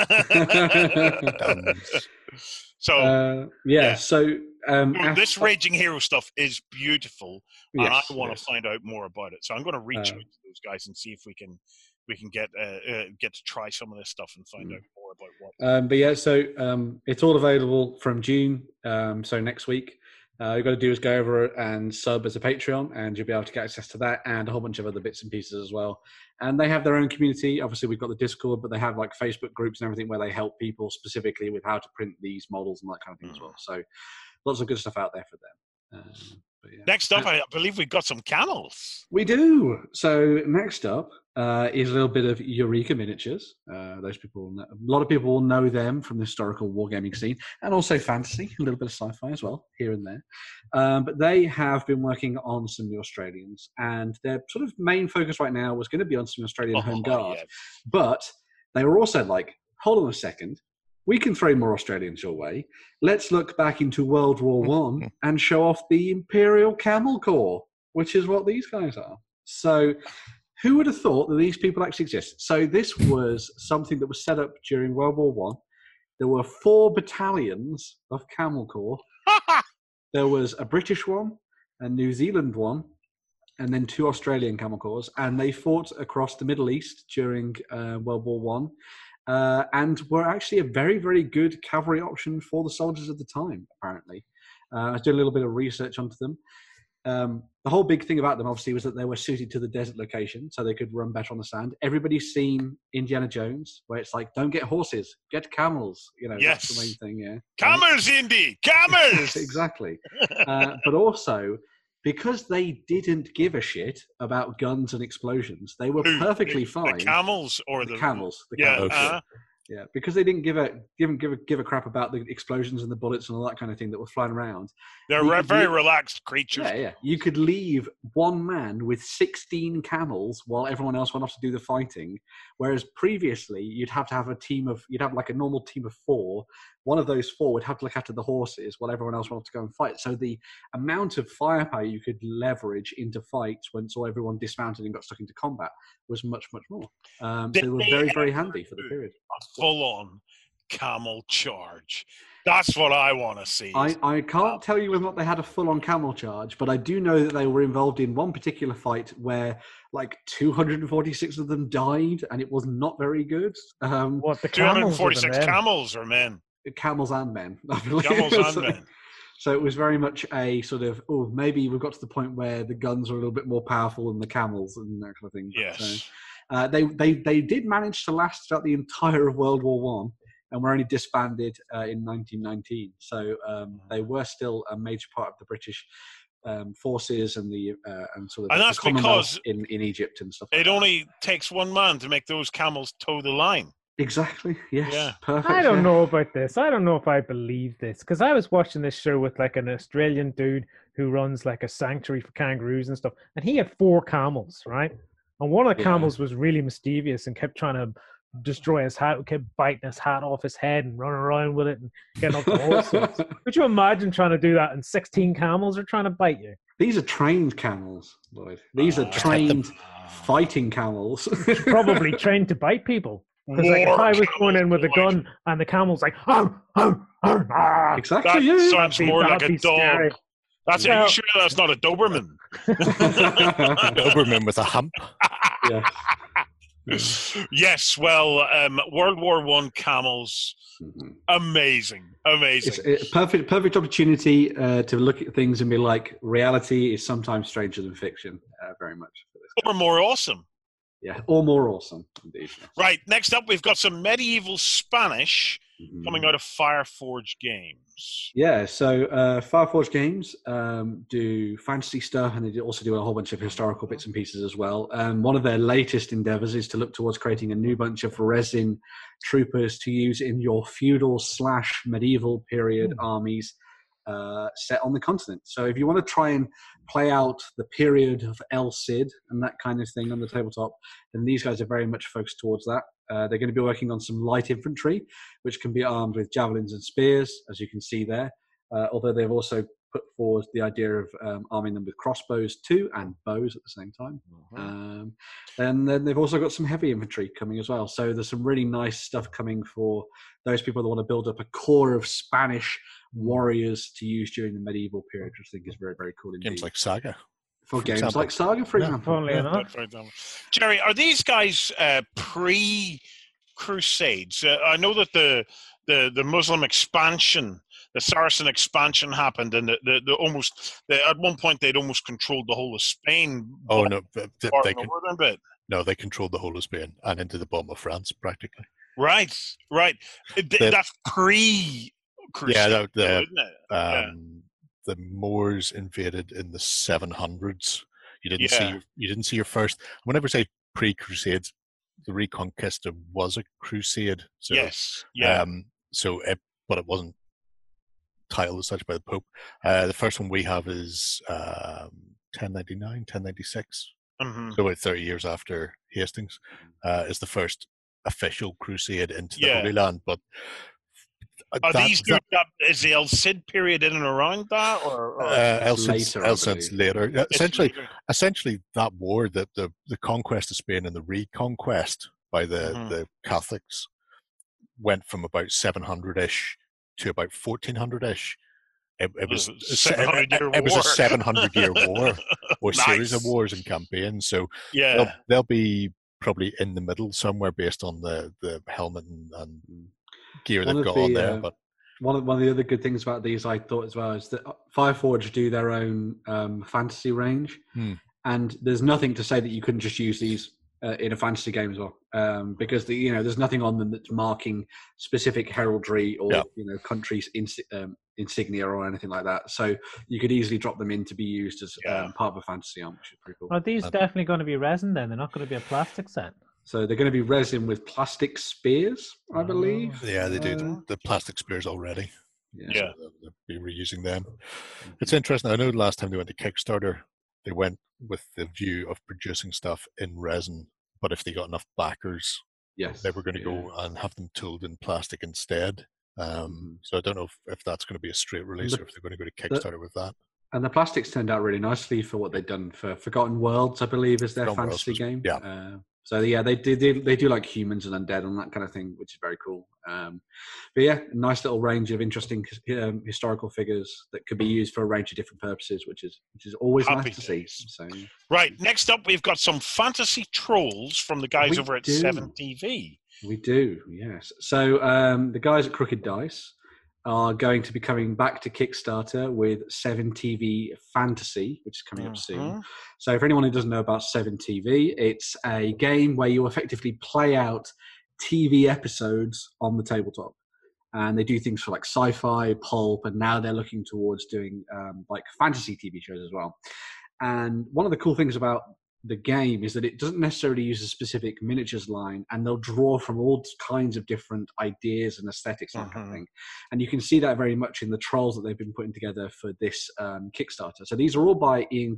So this Raging Hero stuff is beautiful, and I want to find out more about it. So I'm going to reach out to those guys and see if we can get to try some of this stuff and find out more about what. It's all available from June. So next week. All you've got to do is go over and sub as a Patreon, and you'll be able to get access to that and a whole bunch of other bits and pieces as well. And they have their own community. Obviously, we've got the Discord, but they have like Facebook groups and everything where they help people specifically with how to print these models and that kind of thing as well. So lots of good stuff out there for them. Next up, I believe we've got some camels. We do. So next up is a little bit of Eureka Miniatures. Those people, a lot of people will know them from the historical wargaming scene, and also fantasy, a little bit of sci-fi as well, here and there. But they have been working on some new Australians, and their sort of main focus right now was going to be on some Australian Home Guard. Yeah. But they were also like, hold on a second. We can throw more Australians your way. Let's look back into World War I and show off the Imperial Camel Corps, which is what these guys are. So who would have thought that these people actually exist? So this was something that was set up during World War I. There were 4 battalions of Camel Corps. There was a British one, a New Zealand one, and then 2 Australian Camel Corps. And they fought across the Middle East during World War I. And were actually a very, very good cavalry option for the soldiers at the time, apparently. I was doing a little bit of research onto them. The whole big thing about them, obviously, was that they were suited to the desert location, so they could run better on the sand. Everybody's seen Indiana Jones, where it's like, don't get horses, get camels. Yes. That's the main thing, yeah. Camels, Indy! Camels! Exactly. But also, because they didn't give a shit about guns and explosions, they were perfectly fine. The camels or the camels? The yeah, camels. Yeah, because they didn't give a crap about the explosions and the bullets and all that kind of thing that were flying around. They're very relaxed creatures. Yeah. You could leave one man with 16 camels while everyone else went off to do the fighting. Whereas previously, you'd have like a normal team of 4. One of those 4 would have to look after the horses while everyone else went off to go and fight. So the amount of firepower you could leverage into fights once everyone dismounted and got stuck into combat was much, much more. So they were very, very handy for the period. A full-on camel charge. That's what I want to see. I can't tell you whether or not they had a full-on camel charge, but I do know that they were involved in one particular fight where like 246 of them died, and it was not very good. What, the 246 camels or men? Camels and men, I believe. Camels and men. So it was very much a sort of, maybe we've got to the point where the guns are a little bit more powerful than the camels and that kind of thing. Yes. They did manage to last throughout the entire of World War One, and were only disbanded in 1919. So they were still a major part of the British forces and the that's because in Egypt and stuff. It only takes one man to make those camels toe the line. Exactly. Yes. Yeah. Perfect. I don't know about this. I don't know if I believe this, because I was watching this show with like an Australian dude who runs like a sanctuary for kangaroos and stuff, and he had 4 camels, right? And one of the camels was really mischievous and kept trying to destroy his hat, kept biting his hat off his head and running around with it and getting up to all sorts. Could you imagine trying to do that and 16 camels are trying to bite you? These are trained camels, Lloyd. These are trained fighting camels. Probably trained to bite people. Because like, if I was going in with a gun and the camel's like, exactly, that sounds more like a dog. Scary. Are you sure that's not a Doberman? Doberman with a hump. Yes, well, World War One camels, amazing. It's a perfect opportunity to look at things and be like, reality is sometimes stranger than fiction. Very much. Or more awesome. Yeah, or more awesome, indeed. Yes. Right, next up, we've got some medieval Spanish coming out of Fireforge Games. Yeah, so Fireforge Games do fantasy stuff, and they also do a whole bunch of historical bits and pieces as well. One of their latest endeavors is to look towards creating a new bunch of resin troopers to use in your feudal/medieval period armies set on the continent. So if you want to try and play out the period of El Cid and that kind of thing on the tabletop, then these guys are very much focused towards that. They're going to be working on some light infantry, which can be armed with javelins and spears, as you can see there. Although they've also put forward the idea of arming them with crossbows too, and bows at the same time. And then they've also got some heavy infantry coming as well. So there's some really nice stuff coming for those people that want to build up a core of Spanish warriors to use during the medieval period, which I think is very, very cool indeed. Games like Saga. For games example. Like Saga, for example. Funnily enough. Jerry, are these guys pre-Crusades? I know that the Muslim expansion, the Saracen expansion happened, and at one point they'd almost controlled the whole of Spain. Oh no, they controlled the whole of Spain and into the bottom of France practically. Right. That's pre-Crusade, isn't it? The Moors invaded in the 700s. You didn't see your first. Whenever I say pre-Crusades, the Reconquista was a crusade. So, yes. Yeah. But it wasn't titled as such by the Pope. The first one we have is 1099, 1096. So about 30 years after Hastings is the first official crusade into the Holy Land. But is the El Cid period in and around that, or El Cid's later? Essentially, that war, the conquest of Spain and the reconquest by the Catholics, went from about 700-ish to about 1400-ish. It was a 700-year war, or nice. Series of wars and campaigns. So they'll be probably in the middle somewhere based on the helmet and gear they've got on there. But One of the other good things about these I thought as well is that Fireforge do their own fantasy range, and there's nothing to say that you couldn't just use these in a fantasy game as well, because there's nothing on them that's marking specific heraldry or countries' insignia or anything like that. So you could easily drop them in to be used as part of a fantasy arm, which is pretty cool. Are these definitely going to be resin then? They're not going to be a plastic set? So they're going to be resin with plastic spears, I believe. Yeah, they do the plastic spears already. Yeah. So they'll be reusing them. It's interesting. I know the last time they went to Kickstarter, they went with the view of producing stuff in resin, but if they got enough backers, they were going to go and have them tooled in plastic instead. So I don't know if that's going to be a straight release or if they're going to go to Kickstarter with that. And the plastics turned out really nicely for what they've done for Forgotten Worlds, I believe, is their fantasy game. Yeah. So yeah, they do like humans and undead and that kind of thing, which is very cool. But yeah, a nice little range of interesting historical figures that could be used for a range of different purposes, which is always nice to see. So right, next up we've got some fantasy trolls from the guys over at 7TV. We do, yes. So the guys at Crooked Dice are going to be coming back to Kickstarter with 7TV Fantasy, which is coming up soon. So for anyone who doesn't know about 7TV, it's a game where you effectively play out TV episodes on the tabletop. And they do things for like sci-fi, pulp, and now they're looking towards doing like fantasy TV shows as well. And one of the cool things about the game is that it doesn't necessarily use a specific miniatures line, and they'll draw from all kinds of different ideas and aesthetics and that kind of thing. And you can see that very much in the trolls that they've been putting together for this Kickstarter. So these are all by Ian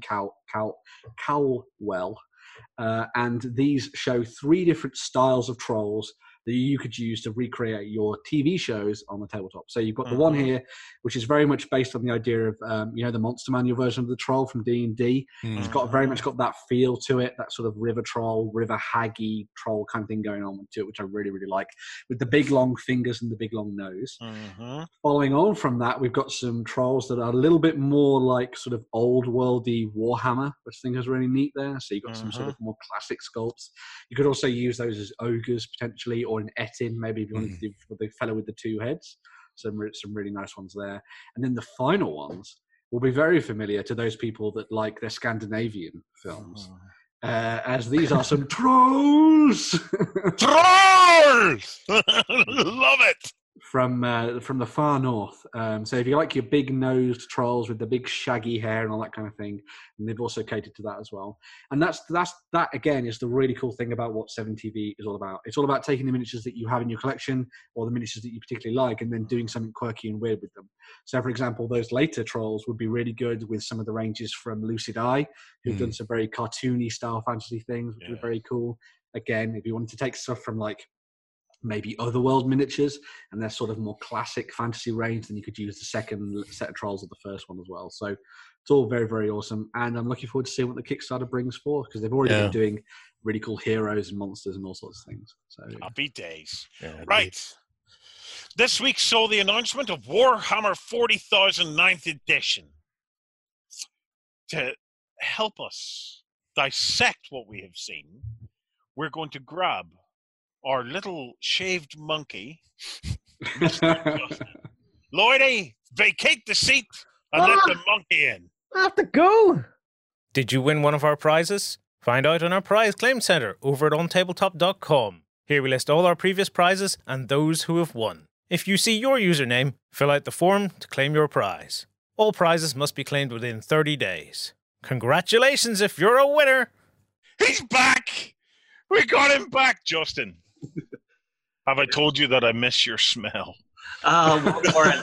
Cowell, and these show 3 different styles of trolls that you could use to recreate your TV shows on the tabletop. So you've got the one here, which is very much based on the idea of, the Monster Manual version of the troll from D&D. It's got very much got that feel to it, that sort of river troll, river haggy troll kind of thing going on to it, which I really, really like, with the big long fingers and the big long nose. Following on from that, we've got some trolls that are a little bit more like sort of old worldy Warhammer, which I think is really neat there. So you've got some sort of more classic sculpts. You could also use those as ogres potentially, or an Etin, maybe if you wanted to do the fellow with the 2 heads. Some really nice ones there. And then the final ones will be very familiar to those people that like their Scandinavian films, as these are some trolls. Trolls! Love it! From the far north. So if you like your big-nosed trolls with the big shaggy hair and all that kind of thing, and they've also catered to that as well. And that again is the really cool thing about what 7TV is all about. It's all about taking the miniatures that you have in your collection or the miniatures that you particularly like and then doing something quirky and weird with them. So for example, those later trolls would be really good with some of the ranges from Lucid Eye, who've done some very cartoony style fantasy things, which are very cool. Again, if you wanted to take stuff from like maybe Otherworld miniatures and their sort of more classic fantasy range, then you could use the second set of trolls of the first one as well. So it's all very, very awesome. And I'm looking forward to seeing what the Kickstarter brings forth, because they've already been doing really cool heroes and monsters and all sorts of things. So happy days. Right. This week saw the announcement of Warhammer 40,000 9th edition. To help us dissect what we have seen, we're going to grab our little shaved monkey, Mr. Justin. Lloydie, vacate the seat and let the monkey in. I have to go. Did you win one of our prizes? Find out on our prize claim center over at ontabletop.com. Here we list all our previous prizes and those who have won. If you see your username, fill out the form to claim your prize. All prizes must be claimed within 30 days. Congratulations if you're a winner! He's back! We got him back, Justin. Have I told you that I miss your smell? Warren.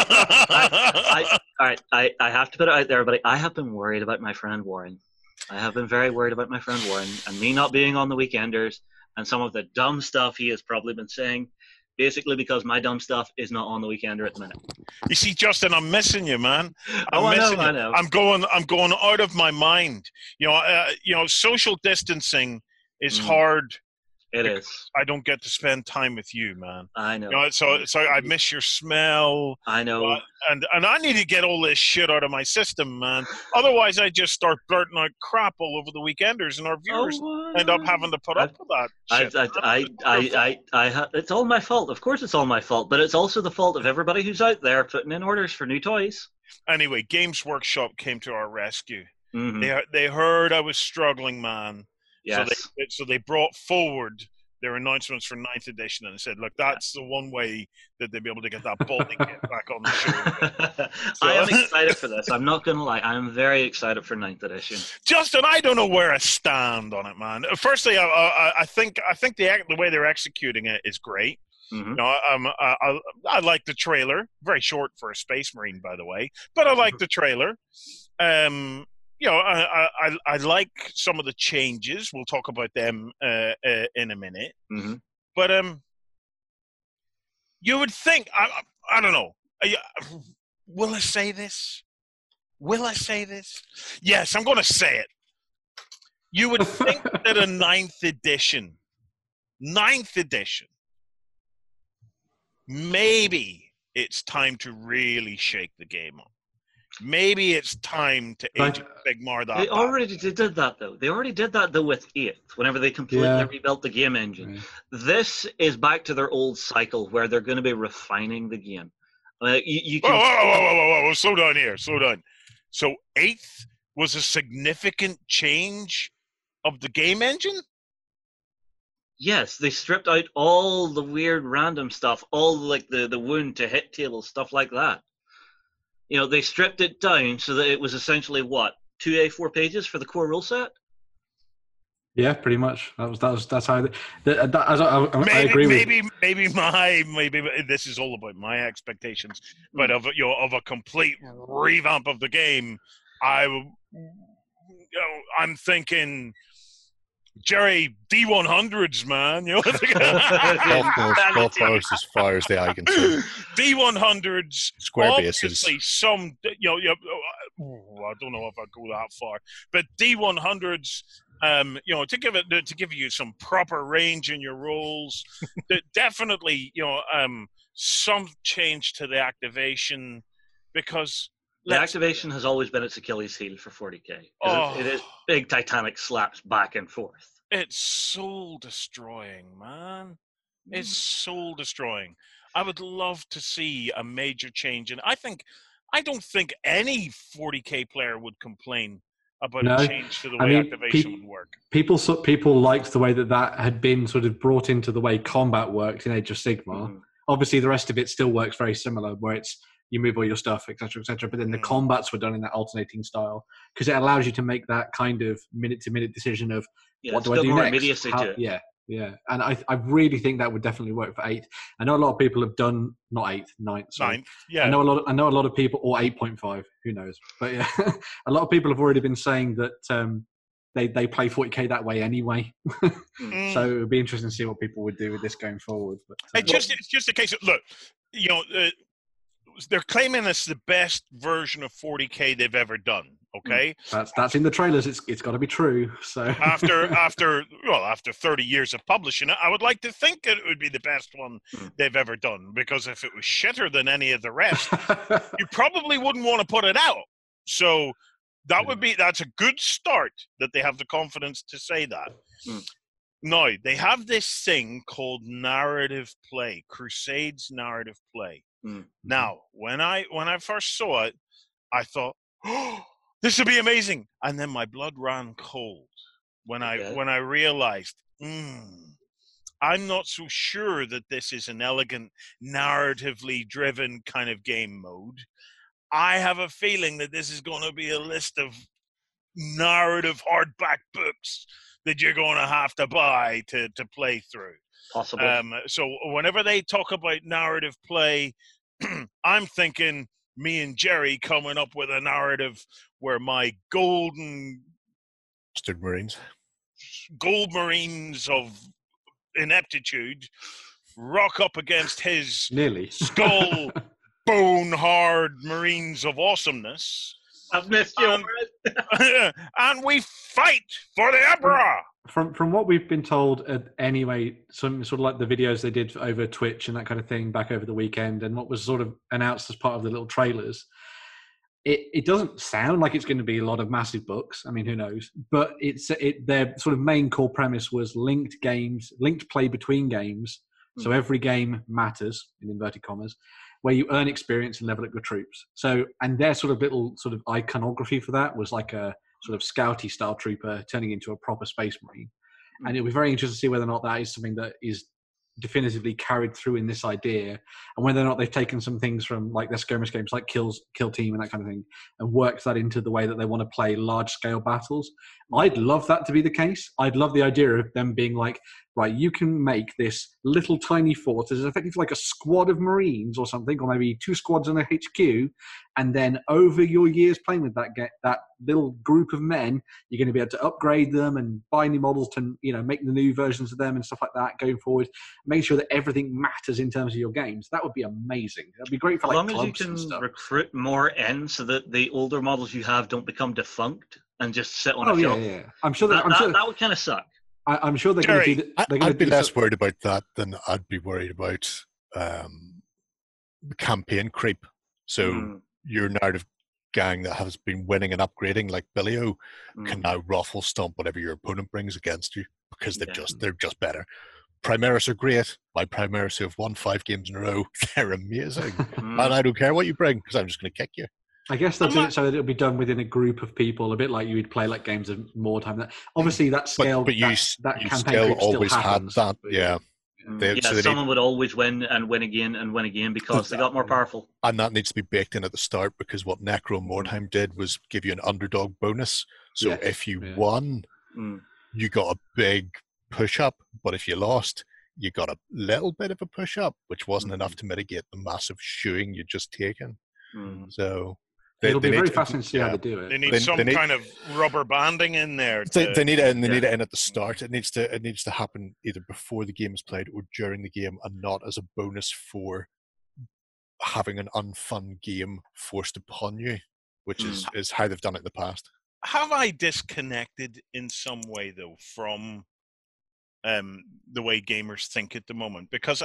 I have to put it out there, but I have been worried about my friend Warren. I have been very worried about my friend Warren and me not being on the Weekenders and some of the dumb stuff he has probably been saying, basically because my dumb stuff is not on the Weekender at the minute. You see, Justin, I'm missing you, man. I know. I'm going out of my mind. Social distancing is hard It is. I don't get to spend time with you, man. I know. So I miss your smell. I know. And I need to get all this shit out of my system, man. Otherwise, I just start blurting out crap all over the weekenders, and our viewers end up having to put up with that shit. It's all my fault. Of course, it's all my fault. But it's also the fault of everybody who's out there putting in orders for new toys. Anyway, Games Workshop came to our rescue. Mm-hmm. They heard I was struggling, man. Yes. So they brought forward their announcements for 9th edition and said, look, that's the one way that they'll be able to get that balding kit back on the show. I am excited for this. I'm not going to lie. I am very excited for 9th edition. Justin, I don't know where I stand on it, man. Firstly, I think the way they're executing it is great. Mm-hmm. You know, I like the trailer. Very short for a Space Marine, by the way. But I like the trailer. You know, I like some of the changes. We'll talk about them in a minute. Mm-hmm. But you would think, I don't know. Will I say this? Will I say this? Yes, I'm going to say it. You would think that a 9th edition, maybe it's time to really shake the game up. Maybe it's time to Age of Sigmar that. They already did that, though. They already did that, though, with 8th, whenever they completely rebuilt the game engine. Right. This is back to their old cycle, where they're going to be refining the game. You can... Whoa, slow down here, slow down. So 8th was a significant change of the game engine? Yes, they stripped out all the weird random stuff, all like the wound to hit tables, stuff like that. You know, they stripped it down so that it was essentially what, 2 A4 pages for the core rule set. Yeah, pretty much. That's how. I agree with. Maybe this is all about my expectations, but of a complete revamp of the game, I'm thinking. Jerry, D100s, man. You know, golf course as far as the eye can see. D100s, square bases. Some, I don't know if I'd go that far, but D100s, to give you some proper range in your rolls, definitely, some change to the activation, because the activation has always been its Achilles heel for 40k. It is big Titanic slaps back and forth. It's soul destroying, man. It's soul destroying. I would love to see a major change, and I don't think any 40k player would complain about a change to the way activation would work. People liked the way that had been sort of brought into the way combat worked in Age of Sigmar. Mm-hmm. Obviously, the rest of it still works very similar, where it's you move all your stuff, etc., etc. But then the combats were done in that alternating style because it allows you to make that kind of minute-to-minute decision of what do I do next? Yeah. And I really think that would definitely work for 8th. I know a lot of people have done not 8th, 9th. Sorry. 9th, yeah. I know a lot of people, or 8.5. Who knows? But yeah, a lot of people have already been saying that they play 40k that way anyway. So it would be interesting to see what people would do with this going forward. But it's just a case of look, they're claiming it's the best version of 40k they've ever done. Okay, that's in the trailers. It's got to be true. So after 30 years of publishing it, I would like to think it would be the best one they've ever done. Because if it was shitter than any of the rest, you probably wouldn't want to put it out. So that's a good start that they have the confidence to say that. Now they have this thing called narrative play, Crusades narrative play. Now, when I first saw it, I thought, "Oh, this would be amazing!" And then my blood ran cold when I realized, I'm not so sure that this is an elegant, narratively driven kind of game mode. I have a feeling that this is going to be a list of narrative hardback books that you're going to have to buy to play through. Possible. So whenever they talk about narrative play, I'm thinking me and Jerry coming up with a narrative where my gold Marines of ineptitude rock up against his skull bone hard Marines of awesomeness. I've missed you. And we fight for the Emperor. From what we've been told, anyway, some sort of like the videos they did over Twitch and that kind of thing back over the weekend, and what was sort of announced as part of the little trailers, it doesn't sound like it's going to be a lot of massive books. I mean, who knows? But their sort of main core premise was linked play between games. So every game matters, in inverted commas, where you earn experience and level up your troops. So, and their sort of little sort of iconography for that was like a sort of scouty style trooper turning into a proper space marine. And it'll be very interesting to see whether or not that is something that is definitively carried through in this idea, and whether or not they've taken some things from like their skirmish games like Kill Team and that kind of thing and worked that into the way that they want to play large scale battles. I'd love that to be the case. I'd love the idea of them being like, right, you can make this little tiny fort as effectively like a squad of Marines or something, or maybe 2 squads in a HQ, and then over your years playing with that little group of men, you're going to be able to upgrade them and buy new models to, you know, make the new versions of them and stuff like that going forward. Make sure that everything matters in terms of your games. That would be amazing. That'd be great for like clubs and stuff. As long as you can recruit more in, so that the older models you have don't become defunct and just sit on a shelf. Yeah. I'm sure that would kind of suck. I'm sure they're going to do that. I'd be less worried about that than I'd be worried about campaign creep. So your narrative gang that has been winning and upgrading, like Billio, can now ruffle stomp whatever your opponent brings against you because they're just better. Primaris are great. My Primaris who have won 5 games in a row, they're amazing. And I don't care what you bring because I'm just going to kick you. I guess they'll do it so that it'll be done within a group of people, a bit like you would play like games of Mordheim. Obviously, that scale, but you campaign still always happens, had that, yeah. Someone would always win and win again because they got more powerful. And that needs to be baked in at the start, because what Necro and Mordheim did was give you an underdog bonus. So if you won, you got a big push-up, but if you lost, you got a little bit of a push-up, which wasn't enough to mitigate the massive shoeing you'd just taken. So... It'll be very fascinating to see how they do it. They need some kind of rubber banding in there. They need it, and they need it in at the start. It needs to happen either before the game is played or during the game, and not as a bonus for having an unfun game forced upon you, which is how they've done it in the past. Have I disconnected in some way though from the way gamers think at the moment? Because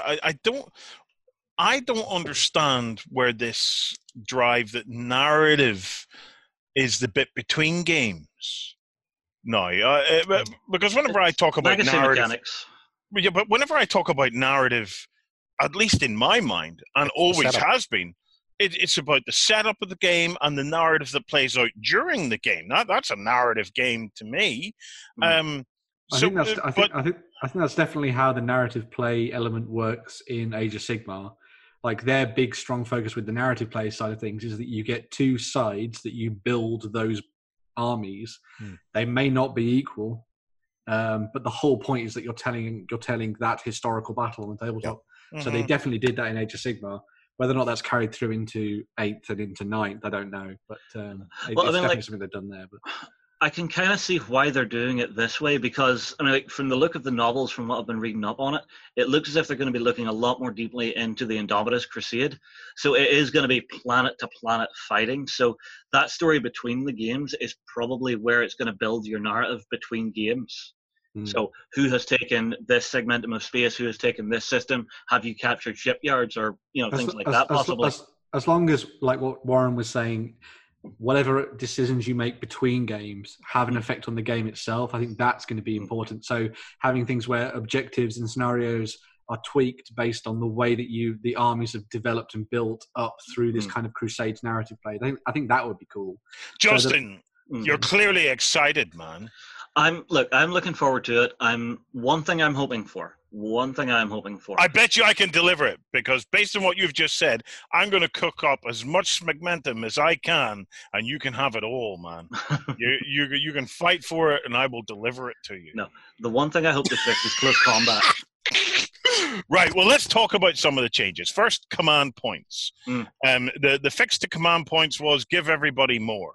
I don't understand where this drive that narrative is the bit between games. No, because whenever I talk about narrative, mechanics. Yeah, but whenever I talk about narrative, at least in my mind, and always has been, it's about the setup of the game and the narrative that plays out during the game. That's a narrative game to me. I think that's definitely how the narrative play element works in Age of Sigmar. Like their big, strong focus with the narrative play side of things is that you get 2 sides that you build those armies. They may not be equal, but the whole point is that you're telling that historical battle on the tabletop. So they definitely did that in Age of Sigmar. Whether or not that's carried through into 8th and into 9th, I don't know. But it's definitely something they've done there. But I can kind of see why they're doing it this way, because from the look of the novels, from what I've been reading up on it, it looks as if they're going to be looking a lot more deeply into the Indomitus Crusade. So it is going to be planet-to-planet fighting. So that story between the games is probably where it's going to build your narrative between games. So who has taken this segmentum of space? Who has taken this system? Have you captured shipyards or things like that? Possibly. As long as, like what Warren was saying, whatever decisions you make between games have an effect on the game itself. I think that's going to be important. So having things where objectives and scenarios are tweaked based on the way that the armies have developed and built up through this kind of Crusades narrative play. I think that would be cool. Justin, you're clearly excited, man. I'm looking forward to it. One thing I'm hoping for. I bet you I can deliver it, because based on what you've just said, I'm going to cook up as much smegmentum as I can, and you can have it all, man. you can fight for it, and I will deliver it to you. No, the one thing I hope to fix is close combat. Right. Well, let's talk about some of the changes. First, command points. The fix to command points was give everybody more.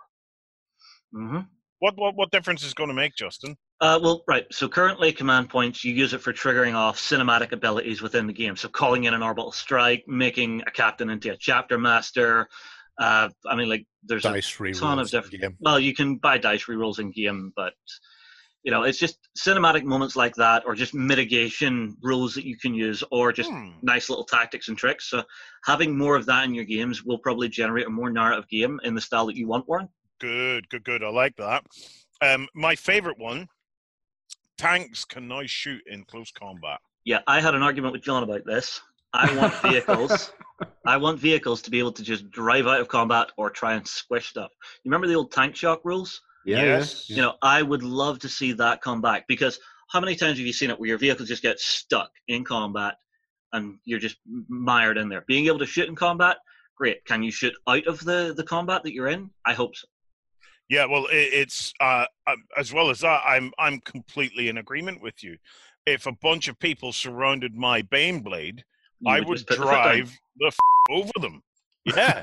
What difference is it going to make, Justin? Right. So currently, command points, you use it for triggering off cinematic abilities within the game. So calling in an orbital strike, making a captain into a chapter master. There's dice a ton of different. Well, you can buy dice rerolls in game, but it's just cinematic moments like that, or just mitigation rules that you can use, or just nice little tactics and tricks. So having more of that in your games will probably generate a more narrative game in the style that you want, Warren. Good. I like that. My favorite one, tanks can now shoot in close combat. Yeah, I had an argument with John about this. I want vehicles. I want vehicles to be able to just drive out of combat or try and squish stuff. You remember the old tank shock rules? Yes. I would love to see that come back, because how many times have you seen it where your vehicle just gets stuck in combat and you're just mired in there? Being able to shoot in combat, great. Can you shoot out of the combat that you're in? I hope so. Yeah, well, it's as well as that, I'm completely in agreement with you. If a bunch of people surrounded my Baneblade, I would drive the over them. Yeah.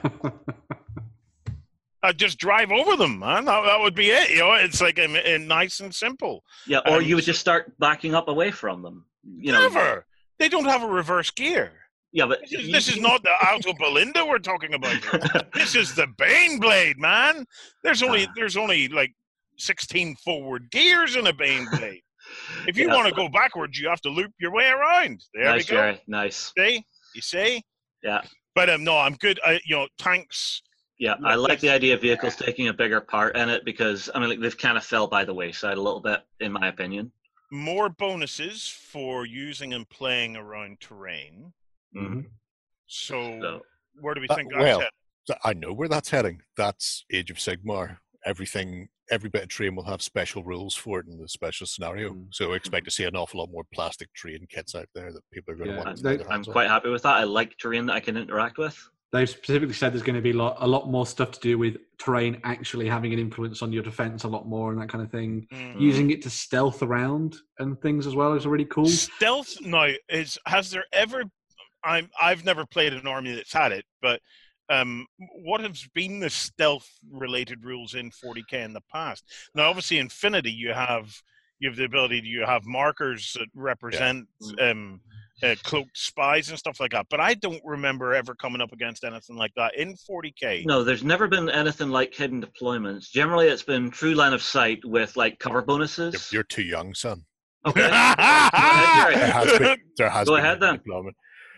I'd just drive over them, man. That would be it. It's like nice and simple. Yeah, or you would just start backing up away from them. Never. They don't have a reverse gear. Yeah, but this is not the Alto Belinda we're talking about. This is the Baneblade, man. There's only like 16 forward gears in a Baneblade. If you want to go backwards, you have to loop your way around. There we go. Jerry. Nice. See? You see? Yeah. But no, I'm good. Tanks. Yeah, I like the idea of vehicles taking a bigger part in it, because they've kind of fell by the wayside a little bit, in my opinion. More bonuses for using and playing around terrain. Mm-hmm. So where do we think that's heading? I know where that's heading. That's Age of Sigmar. Every bit of terrain will have special rules for it in the special scenario. So expect to see an awful lot more plastic terrain kits out there that people are going to want to get their hands on. I'm quite happy with that. I like terrain that I can interact with. They've specifically said there's going to be a lot more stuff to do with terrain actually having an influence on your defense a lot more and that kind of thing. Mm-hmm. Using it to stealth around and things as well is really cool. Stealth now has there ever? I've never played an army that's had it, but what has been the stealth-related rules in 40k in the past? Now, obviously, Infinity, you have the ability to have markers that represent cloaked spies and stuff like that. But I don't remember ever coming up against anything like that in 40k. No, there's never been anything like hidden deployments. Generally, it's been true line of sight with like cover bonuses. You're too young, son. Okay. there has Go been ahead then. Deployment.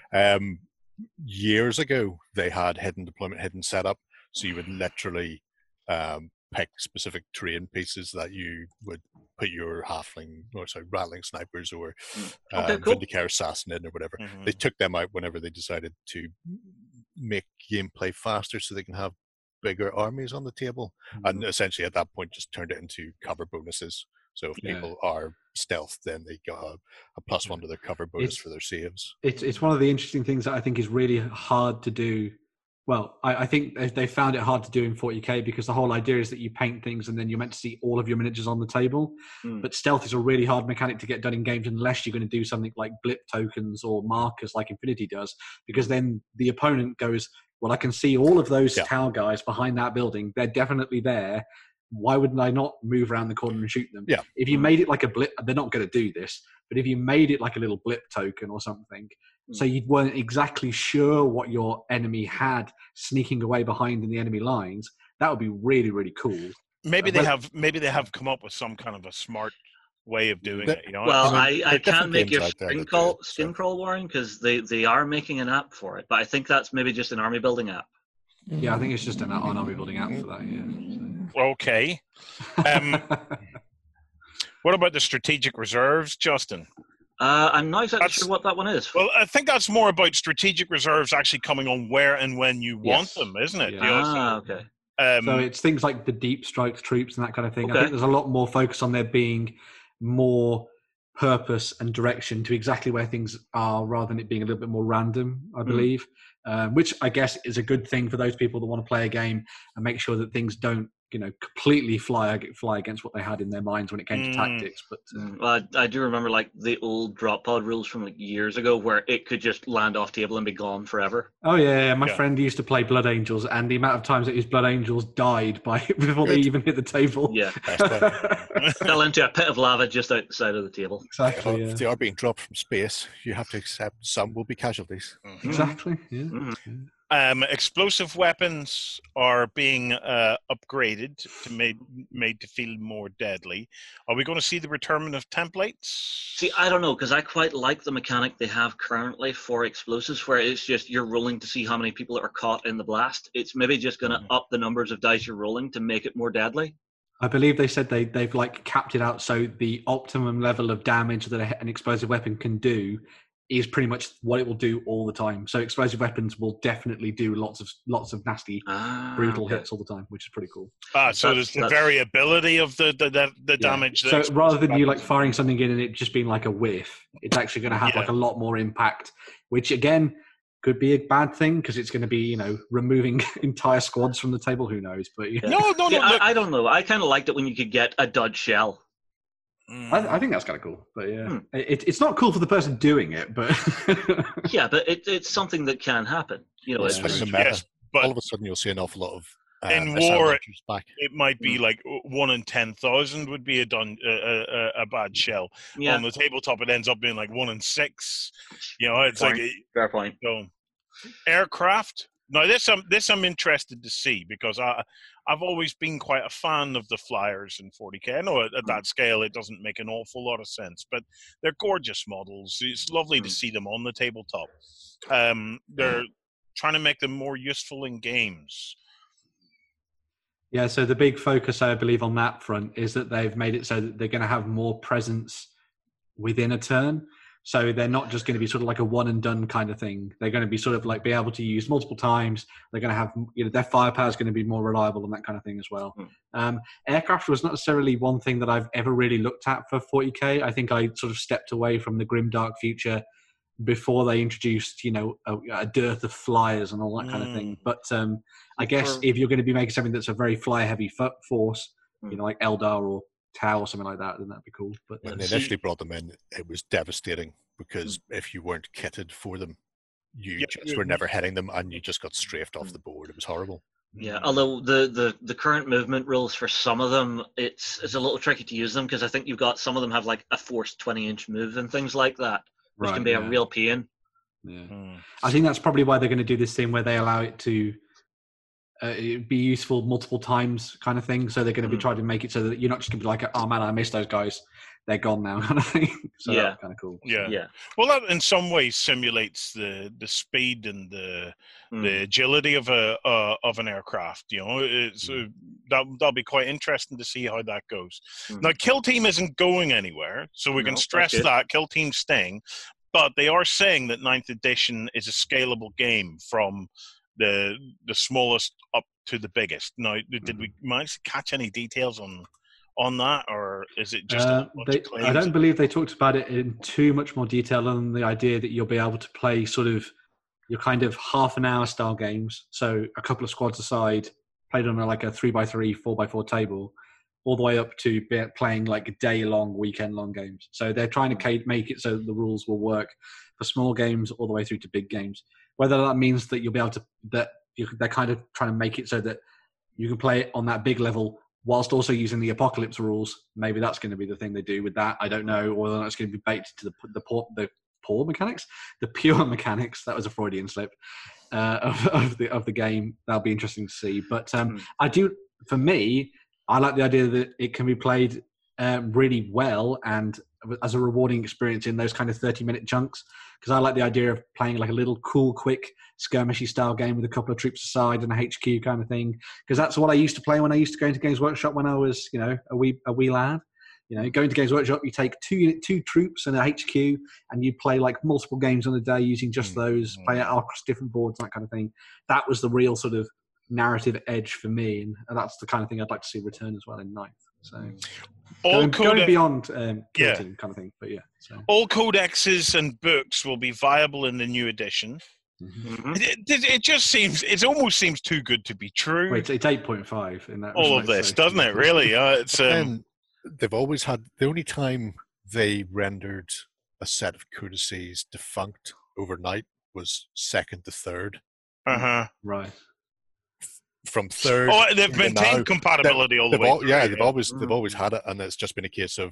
Years ago, they had hidden deployment, hidden setup. So you would literally pick specific terrain pieces that you would put your rattling snipers or Vindicator assassin in or whatever. Mm-hmm. They took them out whenever they decided to make gameplay faster so they can have bigger armies on the table. Mm-hmm. And essentially at that point just turned it into cover bonuses. So if people are stealth, then they got a +1 to their cover bonus for their saves. It's one of the interesting things that I think is really hard to do. Well, I think they found it hard to do in 40k because the whole idea is that you paint things and then you're meant to see all of your miniatures on the table. But stealth is a really hard mechanic to get done in games unless you're going to do something like blip tokens or markers like Infinity does, because then the opponent goes, well, I can see all of those tower guys behind that building. They're definitely there. Why wouldn't I not move around the corner and shoot them? Yeah. If you made it like a blip, they're not going to do this, but if you made it like a little blip token or something, so you weren't exactly sure what your enemy had sneaking away behind in the enemy lines, that would be really, really cool. Maybe they have come up with some kind of a smart way of doing it. You know? Well, I can't make your skin crawl, Warren, because they are making an app for it, but I think that's maybe just an army building app. Yeah, I think it's just an army building app for that. Yeah. Okay. What about the strategic reserves, Justin? I'm not exactly sure what that one is. Well, I think that's more about strategic reserves actually coming on where and when you want them, isn't it? Yeah. Okay. So it's things like the deep strikes troops and that kind of thing. Okay. I think there's a lot more focus on there being more purpose and direction to exactly where things are rather than it being a little bit more random, I believe, which I guess is a good thing for those people that want to play a game and make sure that things don't, completely fly against what they had in their minds when it came to tactics. But well, I do remember like the old drop pod rules from like years ago where it could just land off table and be gone forever. Oh yeah, my friend used to play Blood Angels, and the amount of times that his Blood Angels died before they even hit the table. Yeah, fell into a pit of lava just out the side of the table. Exactly. If they are being dropped from space, you have to accept some will be casualties. Exactly. Yeah. Explosive weapons are being upgraded to made to feel more deadly. Are we going to see the return of templates? See, I don't know, because I quite like the mechanic they have currently for explosives, where it's just you're rolling to see how many people are caught in the blast. It's maybe just going to up the numbers of dice you're rolling to make it more deadly. I believe they said they've like capped it out so the optimum level of damage that an explosive weapon can do is pretty much what it will do all the time. So explosive weapons will definitely do lots of nasty, brutal hits all the time, which is pretty cool. So there's the variability of the damage. So rather than you like firing something in and it just being like a whiff, it's actually going to have like a lot more impact, which again could be a bad thing because it's going to be, removing entire squads from the table. Who knows? But No. I don't know. I kind of liked it when you could get a dud shell. I think that's kind of cool, but it's not cool for the person doing it, but yeah, but it's something that can happen. But all of a sudden you'll see an awful lot of in war. It might be like 1 in 10,000 would be a bad shell. Yeah. On the tabletop, it ends up being like 1 in 6. It's fair point. So, aircraft. Now this I'm interested to see because I've always been quite a fan of the flyers in 40k. I know at that scale it doesn't make an awful lot of sense, but they're gorgeous models. It's lovely to see them on the tabletop. They're trying to make them more useful in games. Yeah, so the big focus, I believe, on that front is that they've made it so that they're going to have more presence within a turn. So they're not just going to be sort of like a one and done kind of thing. They're going to be sort of like be able to use multiple times. They're going to have, their firepower is going to be more reliable and that kind of thing as well. Aircraft was not necessarily one thing that I've ever really looked at for 40k. I think I sort of stepped away from the grim dark future before they introduced, a dearth of flyers and all that kind of thing. But I guess if you're going to be making something that's a very flyer heavy force, like Eldar or Tau or something like that, then that'd be cool. But when they initially brought them in, it was devastating because if you weren't kitted for them, you just were never hitting them and you just got strafed off the board. It was horrible. Yeah, although the current movement rules for some of them, it's a little tricky to use them because I think you've got some of them have like a forced 20-inch move and things like that, which can be a real pain. Yeah. I think that's probably why they're going to do this thing where they allow it to be useful multiple times kind of thing. So they're going to be trying to make it so that you're not just going to be like, oh man, I missed those guys. They're gone now kind of thing. So that's kind of cool. Yeah. Well, that in some ways simulates the speed and the agility of an aircraft. It's that'll be quite interesting to see how that goes. Now, Kill Team isn't going anywhere, so we can stress that Kill Team's staying. But they are saying that 9th edition is a scalable game from the smallest up to the biggest. Now, did we manage to catch any details on that, or is it just a bunch of claims? I don't believe they talked about it in too much more detail than the idea that you'll be able to play sort of your kind of half an hour style games. So a couple of squads aside, played on like a 3x3, 4x4 table, all the way up to playing like day-long, weekend-long games. So they're trying to make it so that the rules will work for small games all the way through to big games. Whether that means that you'll be able to, they're kind of trying to make it so that you can play it on that big level whilst also using the apocalypse rules. Maybe that's going to be the thing they do with that. I don't know, or whether that's going to be baked to the pure mechanics. That was a Freudian slip of the game. That'll be interesting to see. But for me, I like the idea that it can be played really well and as a rewarding experience in those kind of 30-minute chunks, because I like the idea of playing like a little cool, quick, skirmishy style game with a couple of troops aside and a HQ kind of thing, because that's what I used to play when I used to go into Games Workshop when I was, a wee lad. Going to Games Workshop, you take two troops and a HQ, and you play like multiple games on a day using just those, play it across different boards, that kind of thing. That was the real sort of narrative edge for me, and that's the kind of thing I'd like to see return as well in 9th. So going beyond Kill Team kind of thing, but all codexes and books will be viable in the new edition. It almost seems too good to be true. Wait, it's 8.5 in that. All of this, doesn't it? Really? It's they've always had the only time they rendered a set of codices defunct overnight was 2nd to 3rd. Right. From 3rd, they've maintained compatibility all the way through. They've always had it, and it's just been a case of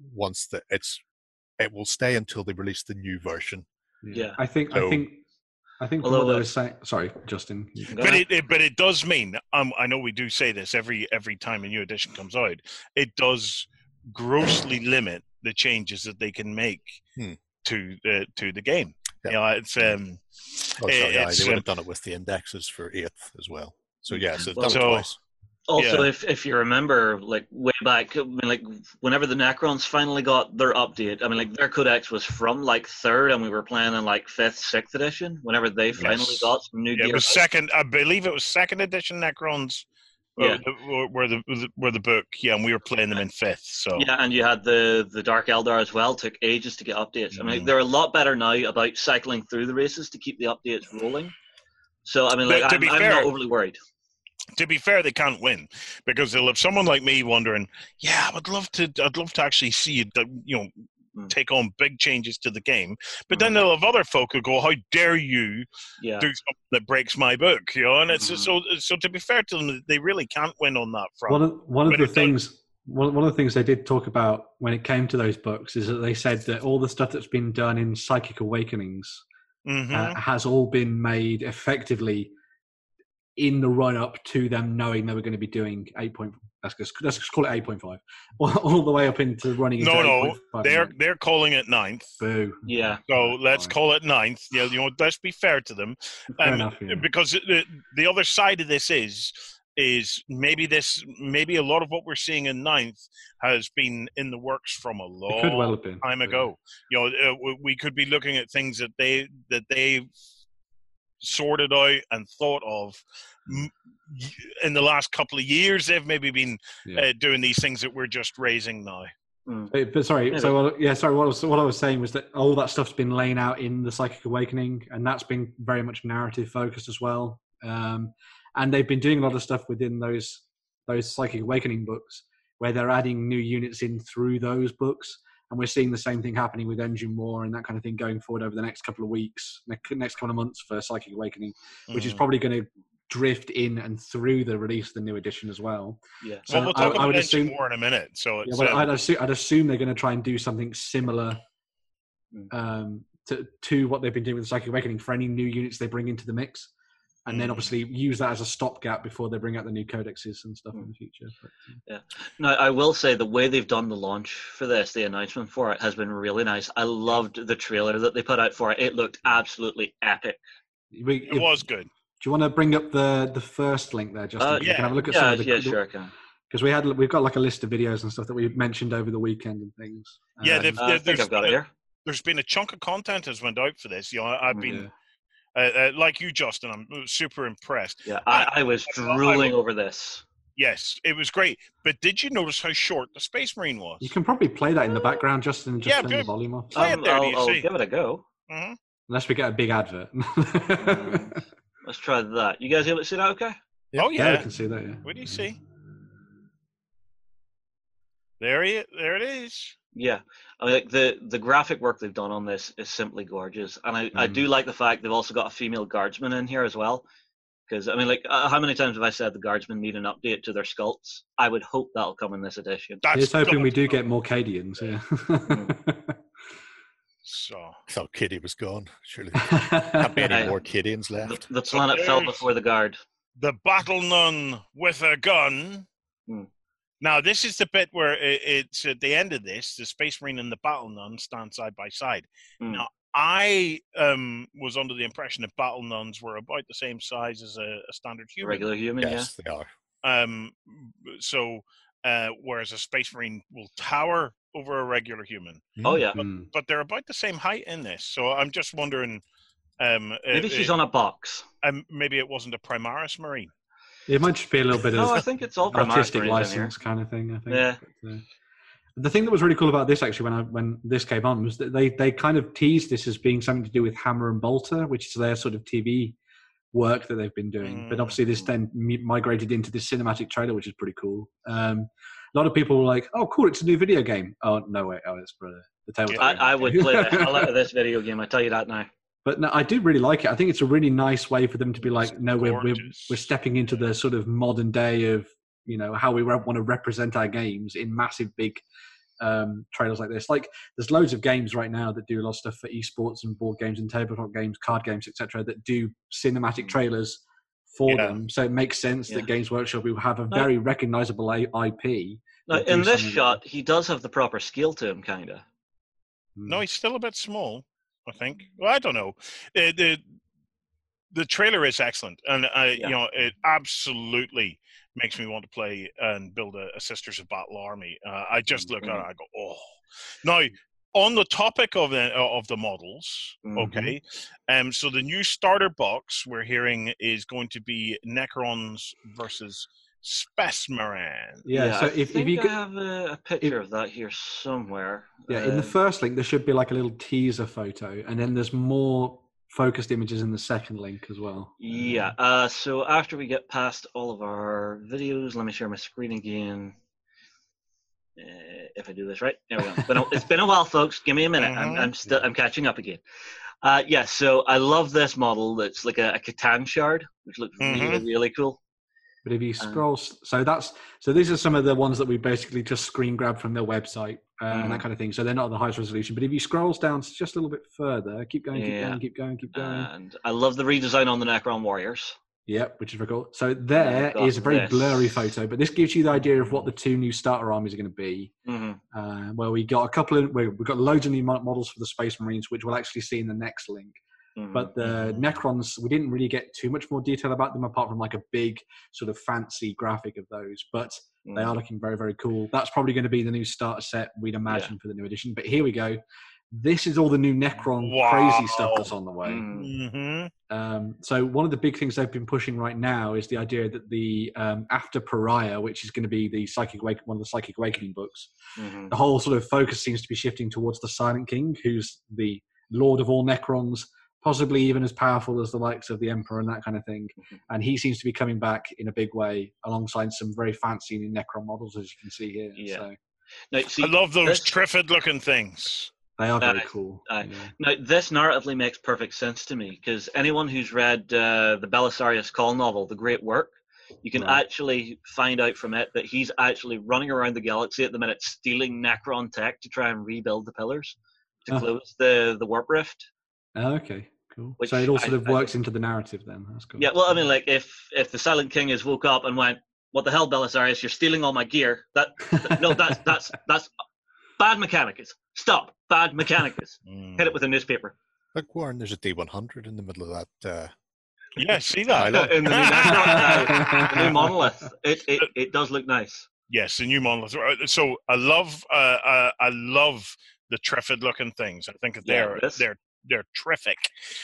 it will stay until they release the new version. I think I think from what they were saying. Sorry, Justin. But it does mean I know we do say this every time a new edition comes out. It does grossly limit the changes that they can make to the game. Yeah. It's they would have done it with the indexes for 8th as well. So yeah, so done it twice. Also, if you remember, like way back, I mean, like whenever the Necrons finally got their update, I mean, like their codex was from like 3rd, and we were playing in like 5th, 6th edition. Whenever they finally got some new gear, it was second. I believe it was 2nd edition Necrons. Were the book, and we were playing them in 5th. So yeah, and you had the Dark Eldar as well. Took ages to get updates. I mean, like, they're a lot better now about cycling through the races to keep the updates rolling. So I mean, like I'm not overly worried. To be fair, they can't win because they'll have someone like me wondering, "Yeah, I'd love to actually see you take on big changes to the game." But then they'll have other folk who go, "How dare you do something that breaks my book?" And it's so. To be fair to them, they really can't win on that front. One of the things they did talk about when it came to those books is that they said that all the stuff that's been done in Psychic Awakenings has all been made effectively in the run-up to them knowing they were going to be doing 8.5. Let's just call it 8.5. All the way up into running into 8.5. They're calling it 9th. Boo. Yeah. So let's call it 9th. Yeah, let's be fair to them. Fair enough, because the other side of this is maybe a lot of what we're seeing in 9th has been in the works from a long time ago. We could be looking at things that they sorted out and thought of in the last couple of years. They've maybe been doing these things that we're just raising now. But sorry, so what I was saying was that all that stuff's been laying out in the Psychic Awakening, and that's been very much narrative focused as well. And they've been doing a lot of stuff within those Psychic Awakening books where they're adding new units in through those books. And we're seeing the same thing happening with Engine War and that kind of thing going forward over the next couple of weeks, next couple of months for Psychic Awakening, which is probably going to drift in and through the release of the new edition as well. Yeah. So we'll talk about Engine War in a minute. So I'd assume they're going to try and do something similar to what they've been doing with Psychic Awakening for any new units they bring into the mix. And then obviously use that as a stopgap before they bring out the new codexes and stuff in the future. Yeah. Now, I will say the way they've done the launch for this, the announcement for it, has been really nice. I loved the trailer that they put out for it. It looked absolutely epic. It was good. Do you want to bring up the first link there, Justin? You can have a look at some of the... Yeah, sure I can. Because we've got like a list of videos and stuff that we mentioned over the weekend and things. Yeah, I think I've got it here. There's been a chunk of content has went out for this. I've been... like you, Justin, I'm super impressed. Yeah, I was drooling over this. Yes, it was great. But did you notice how short the Space Marine was? You can probably play that in the background, Justin, and just turn the volume off. Play it there, I'll give it a go. Mm-hmm. Unless we get a big advert. Let's try that. You guys able to see that okay? Yeah. Oh, yeah. I can see that, yeah. What do you see? There it is. Yeah, I mean, like the graphic work they've done on this is simply gorgeous, and I do like the fact they've also got a female guardsman in here as well. Because I mean, like, how many times have I said the guardsmen need an update to their sculpts? I would hope that'll come in this edition. Here's hoping we do get more Cadians. Yeah. So I thought Kitty was gone. Surely there can't be any more Cadians left. The planet fell before the guard. The battle nun with a gun. Now, this is the bit where it's at the end of this, the Space Marine and the Battle Nun stand side by side. Now, I was under the impression that Battle Nuns were about the same size as a standard human. Regular human, yes, they are. Whereas a Space Marine will tower over a regular human. Oh, yeah. But they're about the same height in this. So I'm just wondering... maybe she's on a box. Maybe it wasn't a Primaris Marine. It might just be a little bit of I think it's all artistic license kind of thing. I think. Yeah. But, the thing that was really cool about this, actually, when this came on, was that they kind of teased this as being something to do with Hammer and Bolter, which is their sort of TV work that they've been doing. But obviously, this then migrated into this cinematic trailer, which is pretty cool. A lot of people were like, "Oh, cool! It's a new video game." Oh no, wait! Oh, it's for the tabletop. I would play the hell out of this video game. I tell you that now. But no, I do really like it. I think it's a really nice way for them to be like, no, we're stepping into the sort of modern day of, how we want to represent our games in massive, big trailers like this. Like, there's loads of games right now that do a lot of stuff for esports and board games and tabletop games, card games, etc., that do cinematic trailers for them. So it makes sense that Games Workshop will have a very recognizable IP. Now, in this shot, he does have the proper scale to him, kind of. No, he's still a bit small, I think. Well, I don't know. The trailer is excellent, and it absolutely makes me want to play and build a Sisters of Battle army. I just look at it, I go, oh. Now, on the topic of the models, okay, so the new starter box we're hearing is going to be Necrons versus Spesmaran. Yeah, so if you I have a picture of that here somewhere. Yeah, in the first link there should be like a little teaser photo, and then there's more focused images in the second link as well. Yeah. So after we get past all of our videos, let me share my screen again. If I do this right, there we go. It's been a while, folks. Give me a minute. I'm catching up again. So I love this model. That's like a Catan shard, which looks really, really cool. But if you scroll, so these are some of the ones that we basically just screen grabbed from their website and that kind of thing. So they're not the highest resolution. But if you scroll down just a little bit further, keep going. And I love the redesign on the Necron Warriors. Yep, which is very cool. So there is a very blurry photo, but this gives you the idea of what the two new starter armies are going to be. Where we got we've got loads of new models for the Space Marines, which we'll actually see in the next link. But the Necrons, we didn't really get too much more detail about them apart from like a big sort of fancy graphic of those. But they are looking very, very cool. That's probably going to be the new starter set, we'd imagine, for the new edition. But here we go. This is all the new Necron crazy stuff that's on the way. So one of the big things they've been pushing right now is the idea that the after Pariah, which is going to be the one of the Psychic Awakening books, the whole sort of focus seems to be shifting towards the Silent King, who's the Lord of all Necrons, possibly even as powerful as the likes of the Emperor and that kind of thing. And he seems to be coming back in a big way alongside some very fancy new Necron models, as you can see here. Yeah. So, now, I love those Triffid-looking things. They are very cool. Now, this narratively makes perfect sense to me, because anyone who's read the Belisarius Cawl novel, The Great Work, you can actually find out from it that he's actually running around the galaxy at the minute stealing Necron tech to try and rebuild the pillars to close the warp rift. Oh, okay, cool. So it all sort of works into the narrative then. That's cool. Yeah, well, I mean, like, if the Silent King has woke up and went, "What the hell, Belisarius? You're stealing all my gear." That's bad mechanicus. Stop, bad mechanicus. Hit it with a newspaper. Look, Warren, there's a D100 in the middle of that. Yeah, see that in the new, the new monolith. It does look nice. Yes, the new monolith. So I love the Triffid looking things. I think they're terrific.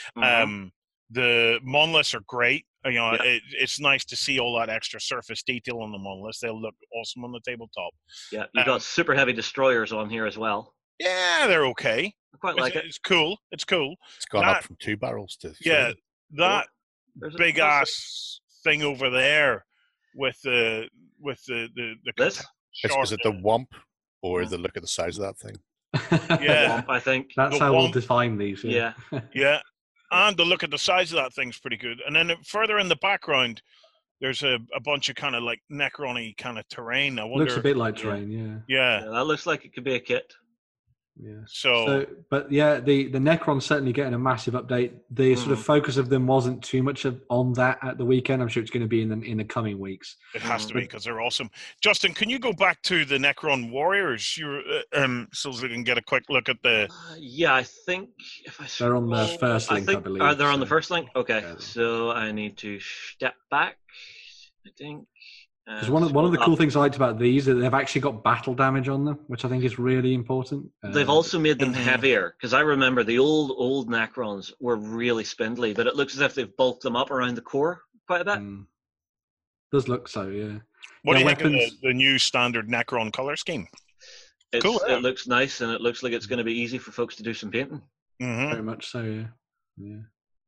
The monoliths are great. It's nice to see all that extra surface detail on the monoliths. They'll look awesome on the tabletop. Yeah, you've got super heavy destroyers on here as well. Yeah, they're okay. I quite like it. It's cool. It's cool. It's gone up from 2 barrels to 3. Yeah, that big ass thing over there with the this? Is it the Womp or the look at the size of that thing? Yeah, Womp, I think that's how we'll define these. Yeah. And the look at the size of that thing's pretty good. And then further in the background, there's a bunch of kind of like Necron-y kind of terrain. I wonder. Looks a bit like terrain, yeah. That looks like it could be a kit. Yeah. So, but yeah, the Necron's certainly getting a massive update. The sort of focus of them wasn't too much on that at the weekend. I'm sure it's going to be in the coming weeks. It has to be, because they're awesome. Justin, can you go back to the Necron Warriors? So we can get a quick look at the. I think if I. They're on the first link, I believe. They're on the first link. Okay, so I need to step back. I think. Because one of the cool things I liked about these is that they've actually got battle damage on them, which I think is really important. They've also made them heavier, because I remember the old Necrons were really spindly, but it looks as if they've bulked them up around the core quite a bit. Does look so, yeah. What do you think of the new standard Necron color scheme? Cool. It looks nice, and it looks like it's going to be easy for folks to do some painting. Very much so, yeah.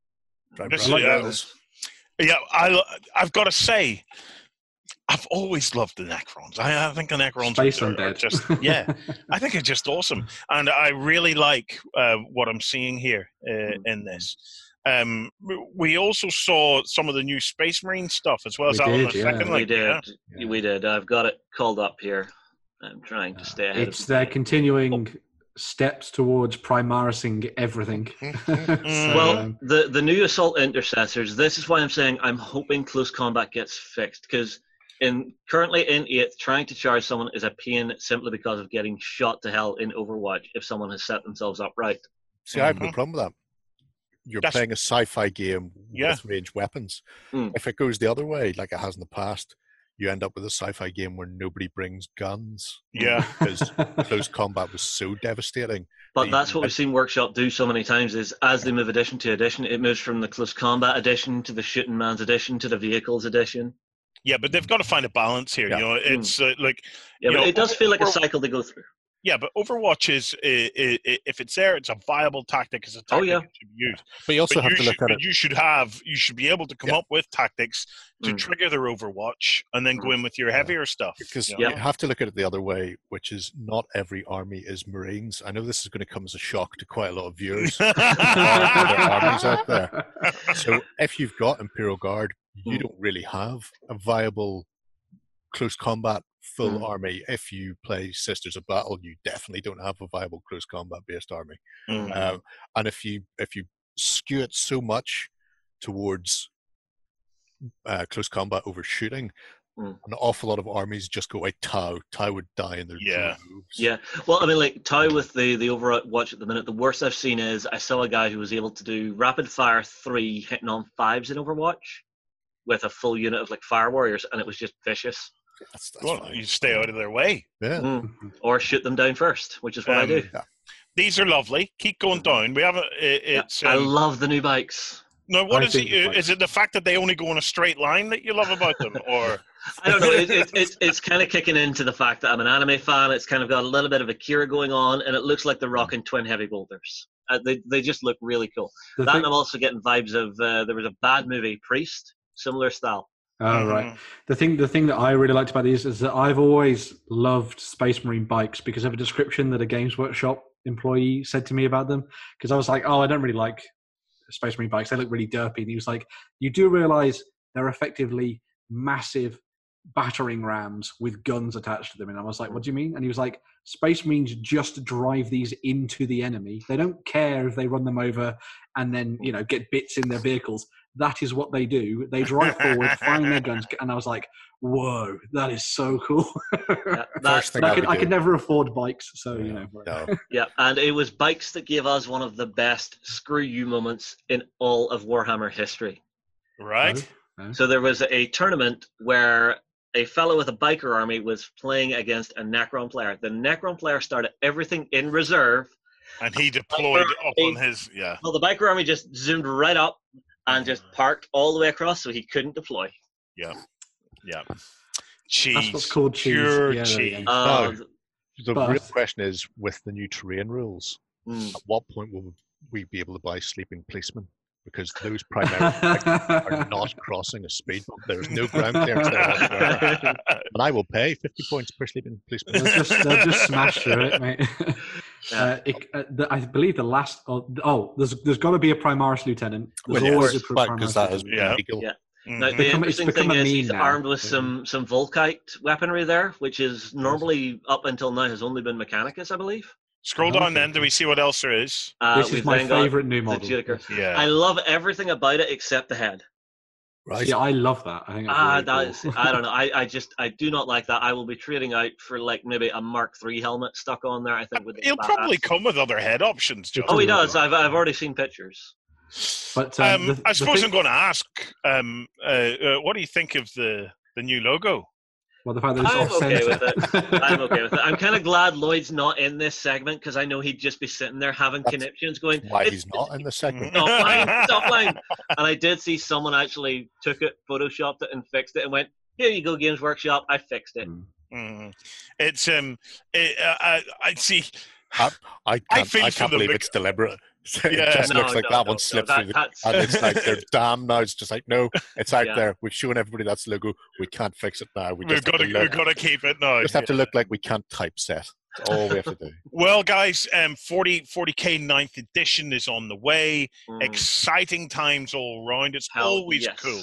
I've got to say, I've always loved the Necrons. I think the Necrons are just, I think it's just awesome. And I really like what I'm seeing here in this. We also saw some of the new Space Marine stuff as well. We did. I've got it called up here. I'm trying to stay ahead. It's their continuing steps towards Primarising everything. Well, the new assault intercessors. This is why I'm saying I'm hoping close combat gets fixed, because currently in 8th, trying to charge someone is a pain simply because of getting shot to hell in Overwatch if someone has set themselves up right. See, I have no problem with that. You're playing a sci-fi game with ranged weapons. If it goes the other way, like it has in the past, you end up with a sci-fi game where nobody brings guns. Yeah. Because close combat was so devastating. But that's what we've seen Workshop do so many times, is as they move edition to edition, it moves from the close combat edition to the shooting man's edition to the vehicles edition. Yeah, but they've got to find a balance here. You know, it's like... Yeah, but it does feel like a cycle to go through. Yeah, but Overwatch is, if it's there, it's a viable tactic. It's a tactic that should be used. But you also have to look at it. You should be able to come up with tactics to trigger their Overwatch and then go in with your heavier stuff. Because you have to look at it the other way, which is not every army is Marines. I know this is going to come as a shock to quite a lot of viewers. There are armies out there. So if you've got Imperial Guard, you don't really have a viable close combat full army. If you play Sisters of Battle, you definitely don't have a viable close combat based army. And if you skew it so much towards close combat over shooting, an awful lot of armies just go like Tau. Tau would die in their droves. Yeah. Well, I mean, like Tau with the Overwatch at the minute, the worst I've seen is I saw a guy who was able to do rapid fire 3 hitting on 5s in Overwatch with a full unit of like fire warriors, and it was just vicious. That's well, you stay out of their way. Yeah. Or shoot them down first, which is what I do. Yeah. These are lovely. Keep going down. We have I love the new bikes. No, what is it? Is it the fact that they only go in a straight line that you love about them, or? I don't know. It's kind of kicking into the fact that I'm an anime fan. It's kind of got a little bit of Akira going on, and it looks like they're rocking twin heavy bolters. They just look really cool. And I'm also getting vibes of there was a bad movie, Priest, similar style. Oh, right. The thing that I really liked about these is that I've always loved Space Marine bikes because of a description that a Games Workshop employee said to me about them. Because I was like, I don't really like Space Marine bikes. They look really derpy. And he was like, you do realize they're effectively massive battering rams with guns attached to them. And I was like, what do you mean? And he was like, Space Marines just drive these into the enemy. They don't care if they run them over and then, get bits in their vehicles. That is what they do. They drive forward, find their guns, and I was like, "Whoa, that is so cool!" I could never afford bikes, so No. Yeah, and it was bikes that gave us one of the best "screw you" moments in all of Warhammer history. Right. So there was a tournament where a fellow with a biker army was playing against a Necron player. The Necron player started everything in reserve, and he deployed up on his Well, the biker army just zoomed right up and just parked all the way across, so he couldn't deploy. Yeah. Cheese. That's what's called cheese. Pure yeah, cheese. The real question is, with the new terrain rules, at what point will we be able to buy sleeping policemen? Because those primarily are not crossing a speed bump. There's no ground clearance there whatsoever. And I will pay 50 points per sleeping policeman. They'll just smash through it, mate. I believe the last... there's got to be a Primaris lieutenant. There's always a because that is legal. Yeah. Now, the interesting thing is he's armed with some Volkite weaponry there, which is normally, up until now, has only been Mechanicus, I believe. Scroll down then, do we see what else there is? This is my favourite new model. Yeah. I love everything about it except the head. Right. Yeah, I love that. I think that's really cool. I don't know. I do not like that. I will be trading out for like maybe a Mark III helmet stuck on there. I think he'll probably come with other head options, John. Oh, he does. I've already seen pictures. But I suppose I'm going to ask, what do you think of the new logo? Well, the fact that I'm okay with it. I'm okay with it. I'm kind of glad Lloyd's not in this segment because I know he'd just be sitting there having conniptions going, why he's not in the segment. Stop lying. And I did see someone actually took it, photoshopped it, and fixed it and went, here you go, Games Workshop, I fixed it. It's, I see. I can't believe it's deliberate. It just looks like that one slipped through and it's like they're damn now. It's just like, no, it's out there. We've shown everybody that's the logo. We can't fix it now. We've got to keep it now. Just have to look like we can't typeset. That's all we have to do. Well, guys, 40K 9th edition is on the way. Exciting times all round. It's always cool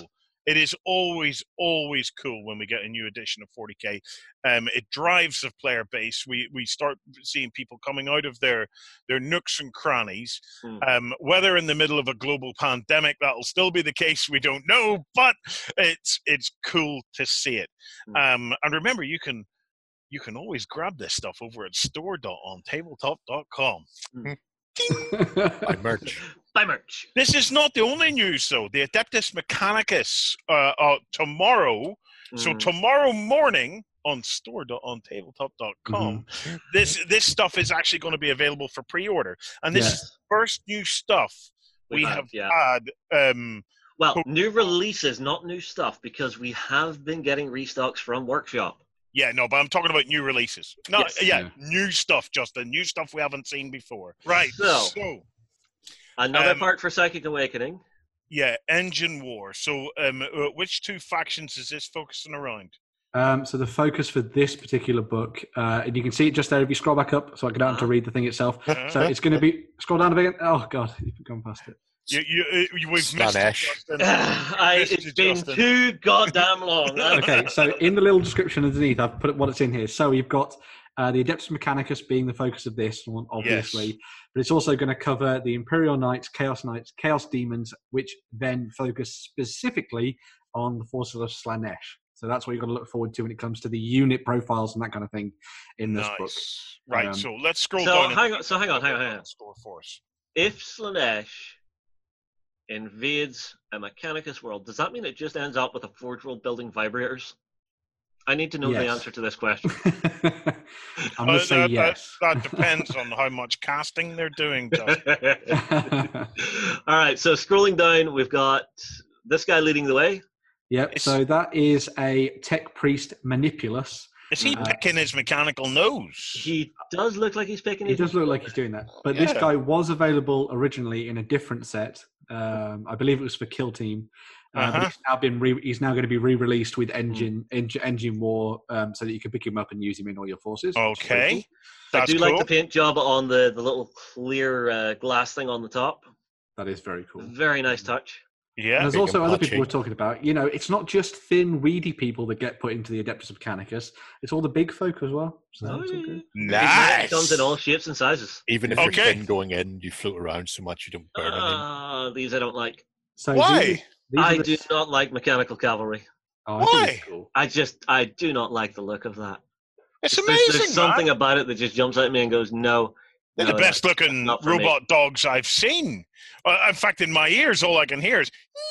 It is always cool when we get a new edition of 40K. It drives the player base. We start seeing people coming out of their nooks and crannies. Whether in the middle of a global pandemic that'll still be the case, we don't know. But it's cool to see it. And remember, you can always grab this stuff over at store.ontabletop.com. Buy merch. Buy merch. This is not the only news, though. The Adeptus Mechanicus tomorrow. So tomorrow morning on store.ontabletop.com, this stuff is actually going to be available for pre-order. And this is the first new stuff we have had. Well, new releases, not new stuff, because we have been getting restocks from Workshop. Yeah, no, but I'm talking about new releases. No, new stuff, Justin. New stuff we haven't seen before. Right. So another part for Psychic Awakening. Yeah, Engine War. So which two factions is this focusing around? So the focus for this particular book, and you can see it just there if you scroll back up, so I can down to read the thing itself. So it's going to be, scroll down a bit. Oh, God, you've gone past it. We've missed it, Justin. It's been too goddamn long. Okay, so in the little description underneath, I've put what it's in here. So you've got the Adeptus Mechanicus being the focus of this one, obviously, but it's also going to cover the Imperial Knights, Chaos Demons, which then focus specifically on the forces of Slaanesh. So that's what you've got to look forward to when it comes to the unit profiles and that kind of thing in this book. Right, so let's scroll down. Hang on. Store force. If Slaanesh invades a Mechanicus world, does that mean it just ends up with a Forge World building vibrators? I need to know the answer to this question. I'm going to say yes. That depends on how much casting they're doing. All right, so scrolling down, we've got this guy leading the way. Yep, so that is a Tech Priest Manipulus. Is he picking his mechanical nose? He does look like he's picking his nose. He does look like he's doing that. But this guy was available originally in a different set. I believe it was for Kill Team. But he's now going to be re-released with Engine War, so that you can pick him up and use him in all your forces. Okay, I do like the paint job on the little clear glass thing on the top. That is very cool. Very nice touch. Yeah, and there's also other people we're talking about. It's not just thin, weedy people that get put into the Adeptus Mechanicus. It's all the big folk as well. So it's all good. Nice. It comes in all shapes and sizes. Even if you're thin going in, you float around so much you don't burn anything. These I don't like. So why? I do not like mechanical cavalry. Why? Cool. I do not like the look of that. It's amazing. There's something about it that just jumps at me and goes, no. They're the best looking robot dogs I've seen. In fact, in my ears, all I can hear is.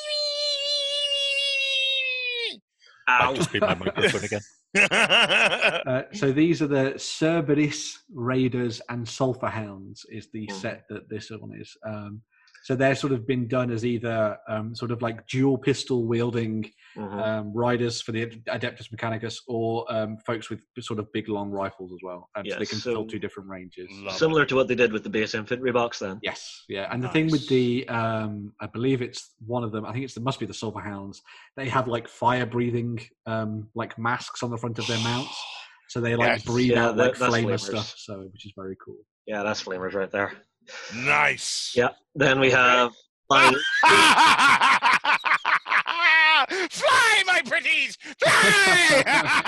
I'll just beat my microphone again. So these are the Cerberus Raiders and Sulphur Hounds is the set that this one is. So they're sort of been done as either sort of like dual pistol wielding riders for the Adeptus Mechanicus, or folks with sort of big long rifles as well. So they can fill two different ranges. Similar to what they did with the base infantry box then. Yes, yeah. And the thing with the, I believe it's one of them, I think it must be the Silver Hounds, they have like fire breathing like masks on the front of their mounts. So they breathe out like flamer stuff, so which is very cool. Yeah, that's flamers right there. Nice. Yeah. Then we have Fly, my pretties! Fly!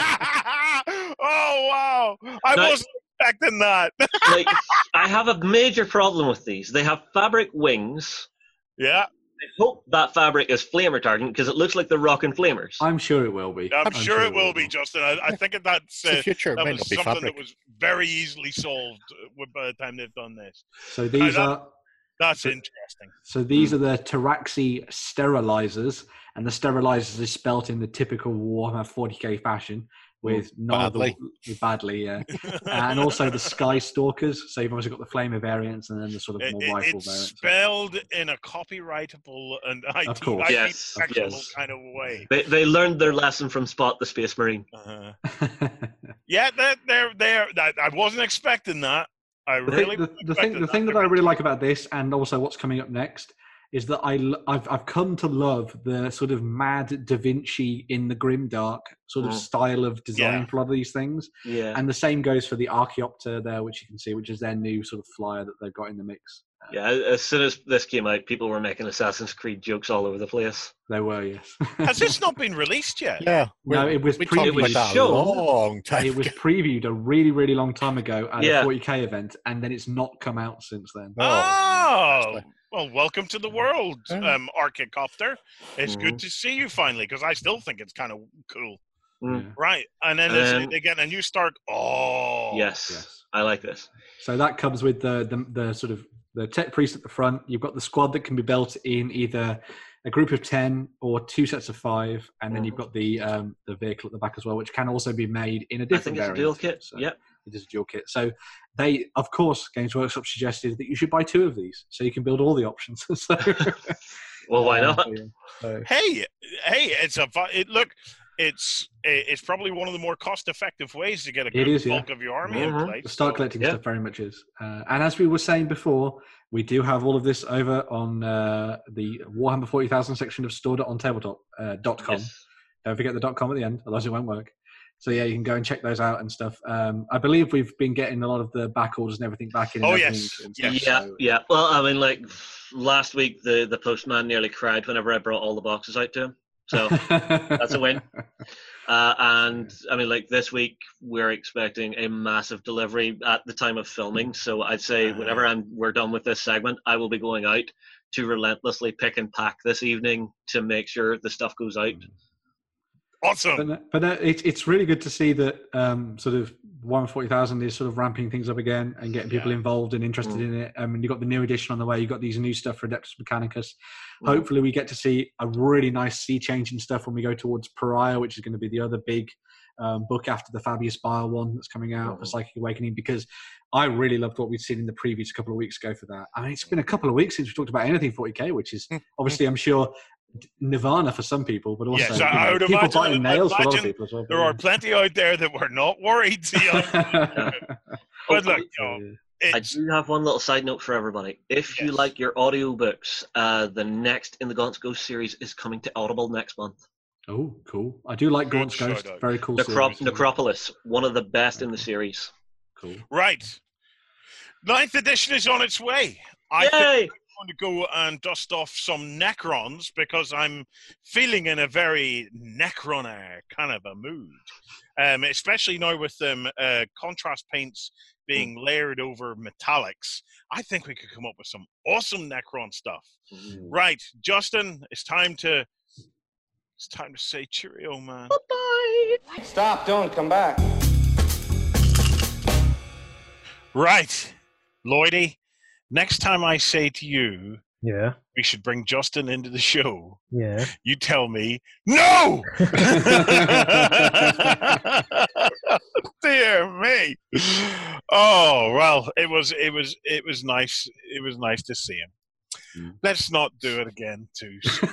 Oh, wow. I wasn't expecting that. I have a major problem with these. They have fabric wings. Yeah. I hope that fabric is flame retardant because it looks like they're rocking flamers. I'm sure it will be. I'm sure it will be, Justin. I think that's the future. That was something fabric. that was very easily solved by the time they've done this. So these That's interesting. So these are the Taraxi sterilizers, and the sterilizers is spelt in the typical Warhammer 40k fashion with badly, yeah. And also the Sky Stalkers. So you've obviously got the Flamer variants and then the sort of more rifle variants. It's spelled in a copyrightable and IP kind of way. They learned their lesson from Spot the Space Marine. Yeah, I wasn't expecting that. The thing that I really like about this, and also what's coming up next, is that I've come to love the sort of mad Da Vinci in the grimdark sort of style of design for a lot of these things. Yeah. And the same goes for the Archaeopter there, which you can see, which is their new sort of flyer that they've got in the mix. Yeah, as soon as this came out, people were making Assassin's Creed jokes all over the place. They were, yes. Has this not been released yet? Yeah. No, it was we talked previewed. about that a long time It was ago. previewed a really, really long time ago at a 40k event, and then it's not come out since then. Oh, well, welcome to the world, Archicopter. It's good to see you finally, because I still think it's kind of cool. Right, and then again, a new Stark. Oh, yes, I like this. So that comes with the sort of the tech priest at the front. You've got the squad that can be built in either a group of 10 or 2 sets of 5, and then you've got the vehicle at the back as well, which can also be made in a different variant. I think it's a dual kit. So yep. It is a dual kit. So they, of course, Games Workshop suggested that you should buy 2 of these so you can build all the options. So, well, why not? Hey, look. It's probably one of the more cost-effective ways to get a good bulk of your army in place. The start collecting stuff very much is. And as we were saying before, we do have all of this over on the Warhammer 40,000 section of store.ontabletop.com. Yes. Don't forget the .com at the end, otherwise it won't work. So yeah, you can go and check those out and stuff. I believe we've been getting a lot of the back orders and everything back in. Yeah. Well, I mean, like last week, the postman nearly cried whenever I brought all the boxes out to him. So that's a win. And I mean, like this week, we're expecting a massive delivery at the time of filming. So I'd say whenever we're done with this segment, I will be going out to relentlessly pick and pack this evening to make sure the stuff goes out. Awesome. But it's really good to see that sort of 140,000 is sort of ramping things up again and getting people involved and interested in it. I mean, you've got the new edition on the way. You've got these new stuff for Adeptus Mechanicus. Hopefully we get to see a really nice sea change and stuff when we go towards Pariah, which is going to be the other big book after the Fabius Bile one that's coming out for Psychic Awakening, because I really loved what we'd seen in the previews a couple of weeks ago for that. I mean, it's been a couple of weeks since we talked about anything 40k, which is obviously, I'm sure, nirvana for some people, but also I would people imagine, biting nails for a lot of people as well. There are plenty out there that were not worried. But look, I do have one little side note for everybody. If you like your audiobooks, the next in the Gaunt's Ghost series is coming to Audible next month. Oh, cool. I do like Gaunt's Ghost. Very cool series. Necropolis, one of the best in the series. Cool. Right. 9th edition is on its way. I think I'm going to go and dust off some Necrons because I'm feeling in a very Necroner kind of a mood. Especially now with them contrast paints being layered over metallics. I think we could come up with some awesome Necron stuff. Right, Justin, it's time to say cheerio, man. Bye-bye. Stop, don't come back. Right, Lloydie, next time I say to you, we should bring Justin into the show, you tell me, no! Dear me. Oh, well, it was nice. It was nice to see him. Let's not do it again too soon.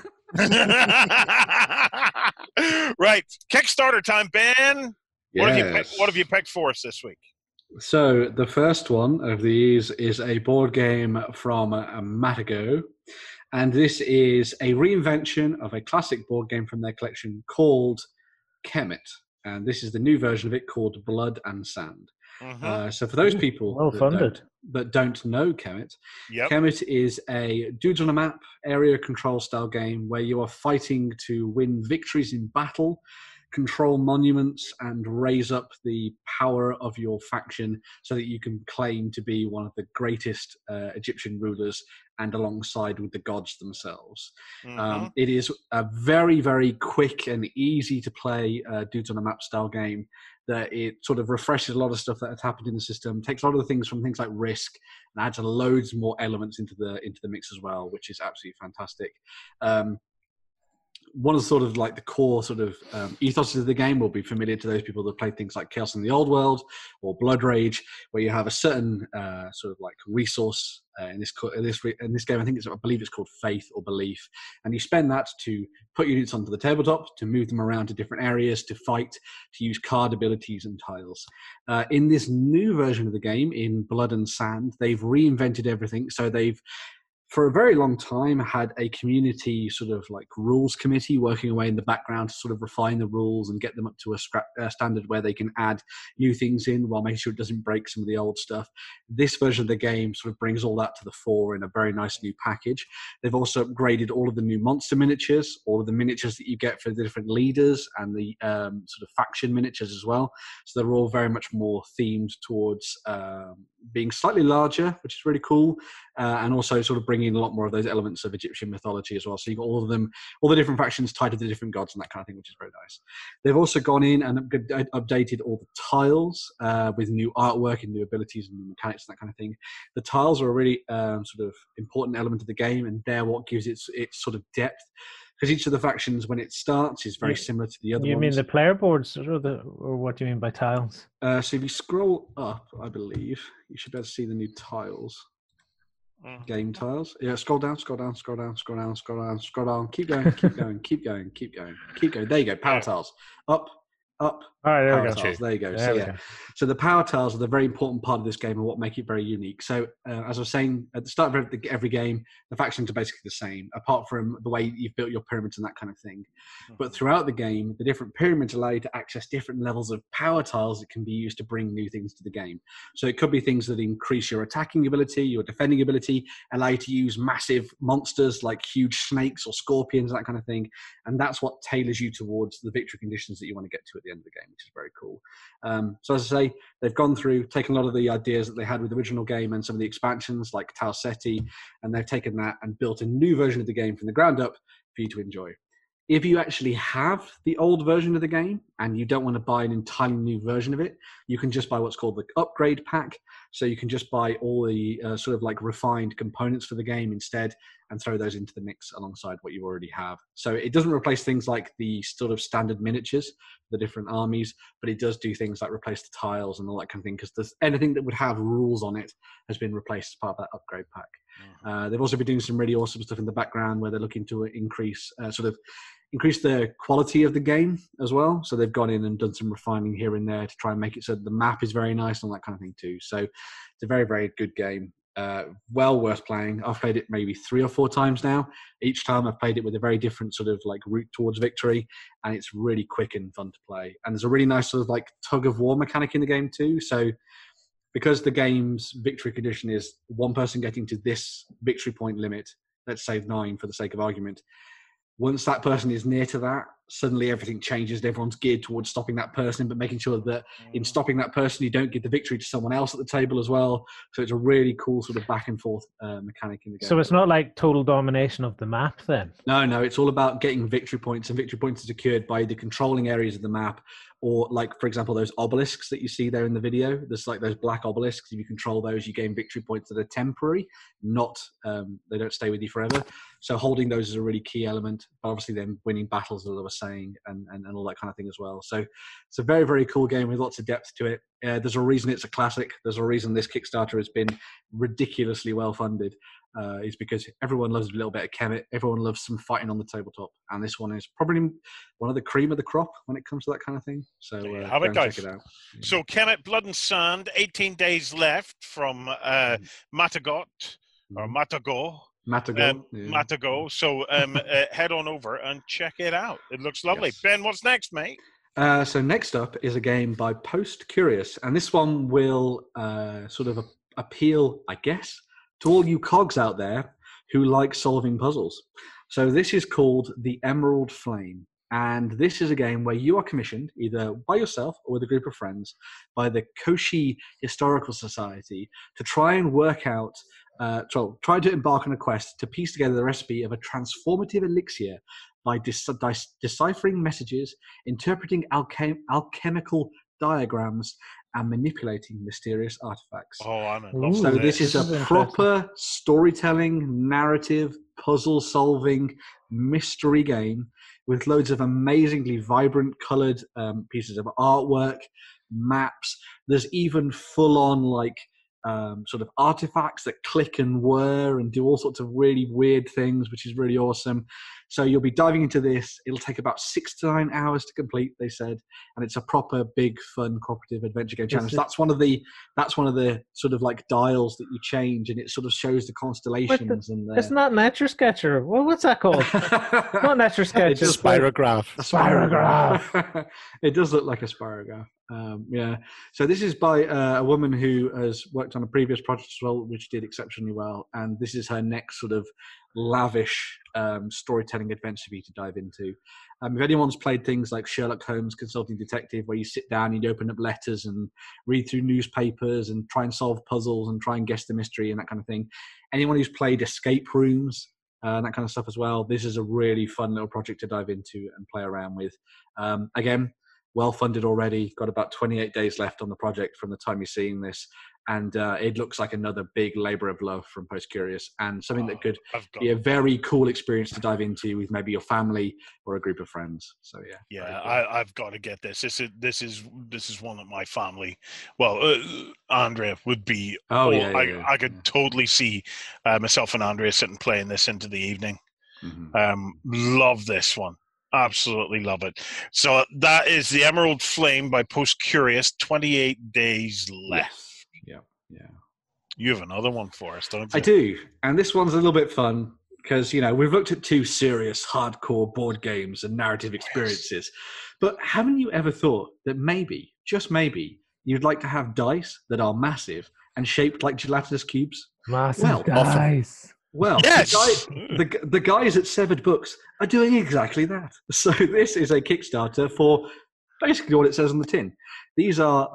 Right, Kickstarter time, Ben. Yes. What have you picked for us this week? So the first one of these is a board game from Matago, and this is a reinvention of a classic board game from their collection called Kemet, and this is the new version of it called Blood and Sand. So for those people that don't know Kemet, Kemet is a dudes on a map area control style game where you are fighting to win victories in battle, control monuments, and raise up the power of your faction so that you can claim to be one of the greatest Egyptian rulers and alongside with the gods themselves. It is a very, very quick and easy to play dudes on a map style game that it sort of refreshes a lot of stuff that has happened in the system, takes a lot of the things from things like Risk and adds loads more elements into the mix as well, which is absolutely fantastic. One of the sort of like the core sort of ethos of the game will be familiar to those people that play things like Chaos in the Old World or Blood Rage, where you have a certain sort of like resource in this game. I believe it's called Faith or Belief, and you spend that to put units onto the tabletop, to move them around to different areas, to fight, to use card abilities and tiles. In this new version of the game, in Blood and Sand, they've reinvented everything. So they've for a very long time had a community sort of like rules committee working away in the background to sort of refine the rules and get them up to a standard where they can add new things in while making sure it doesn't break some of the old stuff. This version of the game sort of brings all that to the fore in a very nice new package. They've also upgraded all of the new monster miniatures, all of the miniatures that you get for the different leaders and the sort of faction miniatures as well. So they're all very much more themed towards being slightly larger, which is really cool, and also sort of bringing a lot more of those elements of Egyptian mythology as well. So you've got all of them, all the different factions tied to the different gods and that kind of thing, which is very nice. They've also gone in and updated all the tiles with new artwork and new abilities and new mechanics and that kind of thing. The tiles are a really sort of important element of the game, and they're what gives its sort of depth. Because each of the factions, when it starts, is very similar to the other ones. You mean the player boards, or what do you mean by tiles? So if you scroll up, I believe, you should be able to see the new tiles. Game tiles. Yeah, scroll down. Keep going. There you go. Power tiles. Up. All right, there we go. Tiles. There you go. So the power tiles are the very important part of this game and what make it very unique. So as I was saying at the start of every game, the factions are basically the same, apart from the way you've built your pyramids and that kind of thing. But throughout the game, the different pyramids allow you to access different levels of power tiles that can be used to bring new things to the game. So it could be things that increase your attacking ability, your defending ability, allow you to use massive monsters like huge snakes or scorpions, that kind of thing. And that's what tailors you towards the victory conditions that you want to get to at the end of the game, which is very cool. So as I say, they've gone through, taken a lot of the ideas that they had with the original game and some of the expansions like Tau Ceti, and they've taken that and built a new version of the game from the ground up for you to enjoy. If you actually have the old version of the game and you don't want to buy an entirely new version of it, you can just buy what's called the upgrade pack. So you can just buy all the sort of like refined components for the game instead and throw those into the mix alongside what you already have. So it doesn't replace things like the sort of standard miniatures, the different armies, but it does do things like replace the tiles and all that kind of thing, because there's anything that would have rules on it has been replaced as part of that upgrade pack. They've also been doing some really awesome stuff in the background where they're looking to increase the quality of the game as well. So they've gone in and done some refining here and there to try and make it so the map is very nice and all that kind of thing too. So it's a very, very good game. Well worth playing. I've played it maybe 3 or 4 times now. Each time I've played it with a very different sort of like route towards victory, and it's really quick and fun to play. And there's a really nice sort of like tug of war mechanic in the game too. So because the game's victory condition is one person getting to this victory point limit, let's say 9 for the sake of argument, once that person is near to that, suddenly everything changes and everyone's geared towards stopping that person, but making sure that in stopping that person, you don't give the victory to someone else at the table as well. So it's a really cool sort of back and forth mechanic in the game. So it's not like total domination of the map then? No, it's all about getting victory points, and victory points are secured by either controlling areas of the map or, like, for example, those obelisks that you see there in the video. There's like those black obelisks. If you control those, you gain victory points that are temporary, not they don't stay with you forever. So holding those is a really key element. But obviously then winning battles, as I was saying, and all that kind of thing as well. So it's a very, very cool game with lots of depth to it. There's a reason it's a classic. There's a reason this Kickstarter has been ridiculously well funded. Is because everyone loves a little bit of Kemet. Everyone loves some fighting on the tabletop, and this one is probably one of the cream of the crop when it comes to that kind of thing. So have it, guys. Check it out. So Kemet, Blood and Sand, 18 days left from Matagot or Matago. Matago. So head on over and check it out. It looks lovely. Yes. Ben, what's next, mate? So next up is a game by Post Curious, and this one will sort of appeal, I guess, to all you cogs out there who like solving puzzles. So this is called The Emerald Flame. And this is a game where you are commissioned, either by yourself or with a group of friends, by the Koshi Historical Society to try and work out, try to embark on a quest to piece together the recipe of a transformative elixir by deciphering messages, interpreting alchemical diagrams, and manipulating mysterious artifacts. Oh, I'm in love. So this is a proper storytelling, narrative, puzzle-solving mystery game with loads of amazingly vibrant, coloured pieces of artwork, maps. There's even full-on like sort of artifacts that click and whir and do all sorts of really weird things, which is really awesome. So you'll be diving into this. It'll take about 6 to 9 hours to complete, they said, and it's a proper big, fun, cooperative adventure game challenge. That's one of the sort of like dials that you change, and it sort of shows the constellations. It's not Nature Sketcher. Well, what's that called? Not Nature Sketcher. It's a spirograph. A spirograph. It does look like a spirograph. Yeah. So this is by a woman who has worked on a previous project as well, which did exceptionally well, and this is her next sort of lavish storytelling adventure for you to dive into. If anyone's played things like Sherlock Holmes Consulting Detective, where you sit down and you open up letters and read through newspapers and try and solve puzzles and try and guess the mystery and that kind of thing, anyone who's played escape rooms and that kind of stuff as well, this is a really fun little project to dive into and play around with. Again, well funded already, got about 28 days left on the project from the time you're seeing this, and it looks like another big labor of love from Post Curious, and something that could be a very cool experience to dive into with maybe your family or a group of friends. So yeah, cool. I've got to get this. This is one that my family, well, Andrea would be. I could totally see myself and Andrea sitting playing this into the evening. Mm-hmm. Love this one. Absolutely love it. So that is the Emerald Flame by Post Curious. 28 days left. Yeah. You have another one for us, don't you? I do, and this one's a little bit fun because we've looked at 2 serious, hardcore board games and narrative experiences. But haven't you ever thought that maybe, just maybe, you'd like to have dice that are massive and shaped like gelatinous cubes? Massive dice. Well, yes. the guys at Severed Books are doing exactly that. So this is a Kickstarter for basically what it says on the tin. These are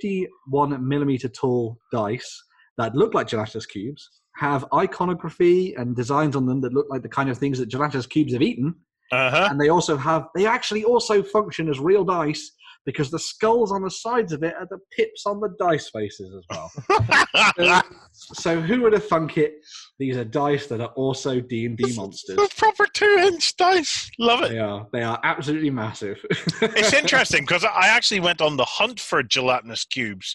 51 millimeter tall dice that look like gelatinous cubes, have iconography and designs on them that look like the kind of things that gelatinous cubes have eaten. And they actually also function as real dice, because the skulls on the sides of it are the pips on the dice faces as well. So who would have thunk it? These are dice that are also D&D monsters. The proper 2-inch dice. Love it. They are absolutely massive. It's interesting because I actually went on the hunt for gelatinous cubes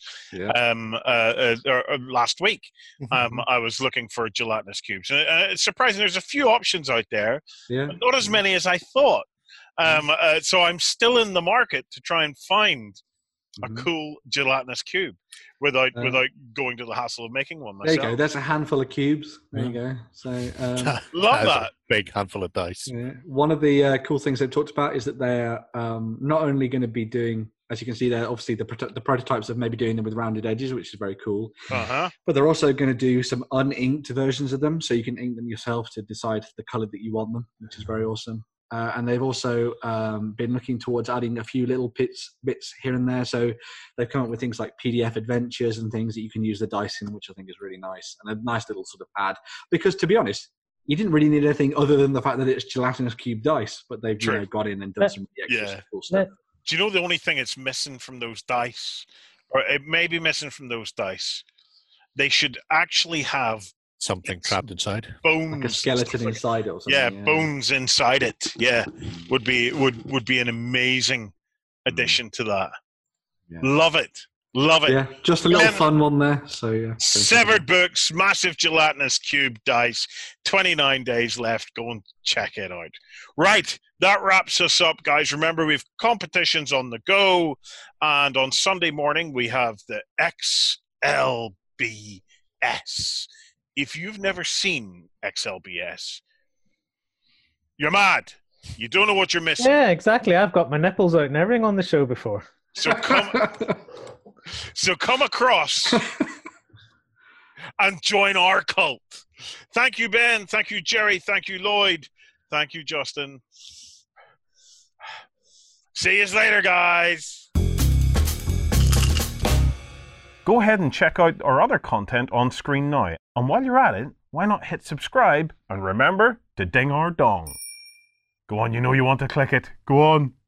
last week. I was looking for gelatinous cubes. It's surprising. There's a few options out there, but not as many as I thought. So I'm still in the market to try and find a cool gelatinous cube without going to the hassle of making one myself. There you go. That's a handful of cubes. There you go. So love that. A big handful of dice. Yeah. One of the cool things they've talked about is that they're not only going to be doing, as you can see there, obviously the prototypes of maybe doing them with rounded edges, which is very cool. But they're also going to do some uninked versions of them, so you can ink them yourself to decide the color that you want them, which is very awesome. And they've also been looking towards adding a few little bits here and there. So they've come up with things like PDF adventures and things that you can use the dice in, which I think is really nice. And a nice little sort of add. Because to be honest, you didn't really need anything other than the fact that it's gelatinous cube dice. But they've got in and done some really extra cool stuff. Do you know the only thing it's missing from those dice? Or it may be missing from those dice. They should actually have something trapped inside, bones, like a skeleton inside it or something. Yeah, bones inside it. Yeah, would be an amazing addition to that. Love it. Yeah, just a little fun one there. So Severed Books, massive gelatinous cube dice. 29 days left. Go and check it out. Right, that wraps us up, guys. Remember, we've competitions on the go, and on Sunday morning we have the XLBS. If you've never seen XLBS, you're mad. You don't know what you're missing. Yeah, exactly. I've got my nipples out and everything on the show before. So come across and join our cult. Thank you, Ben. Thank you, Jerry. Thank you, Lloyd. Thank you, Justin. See you later, guys. Go ahead and check out our other content on screen now. And while you're at it, why not hit subscribe and remember to ding our dong. Go on, you know you want to click it. Go on.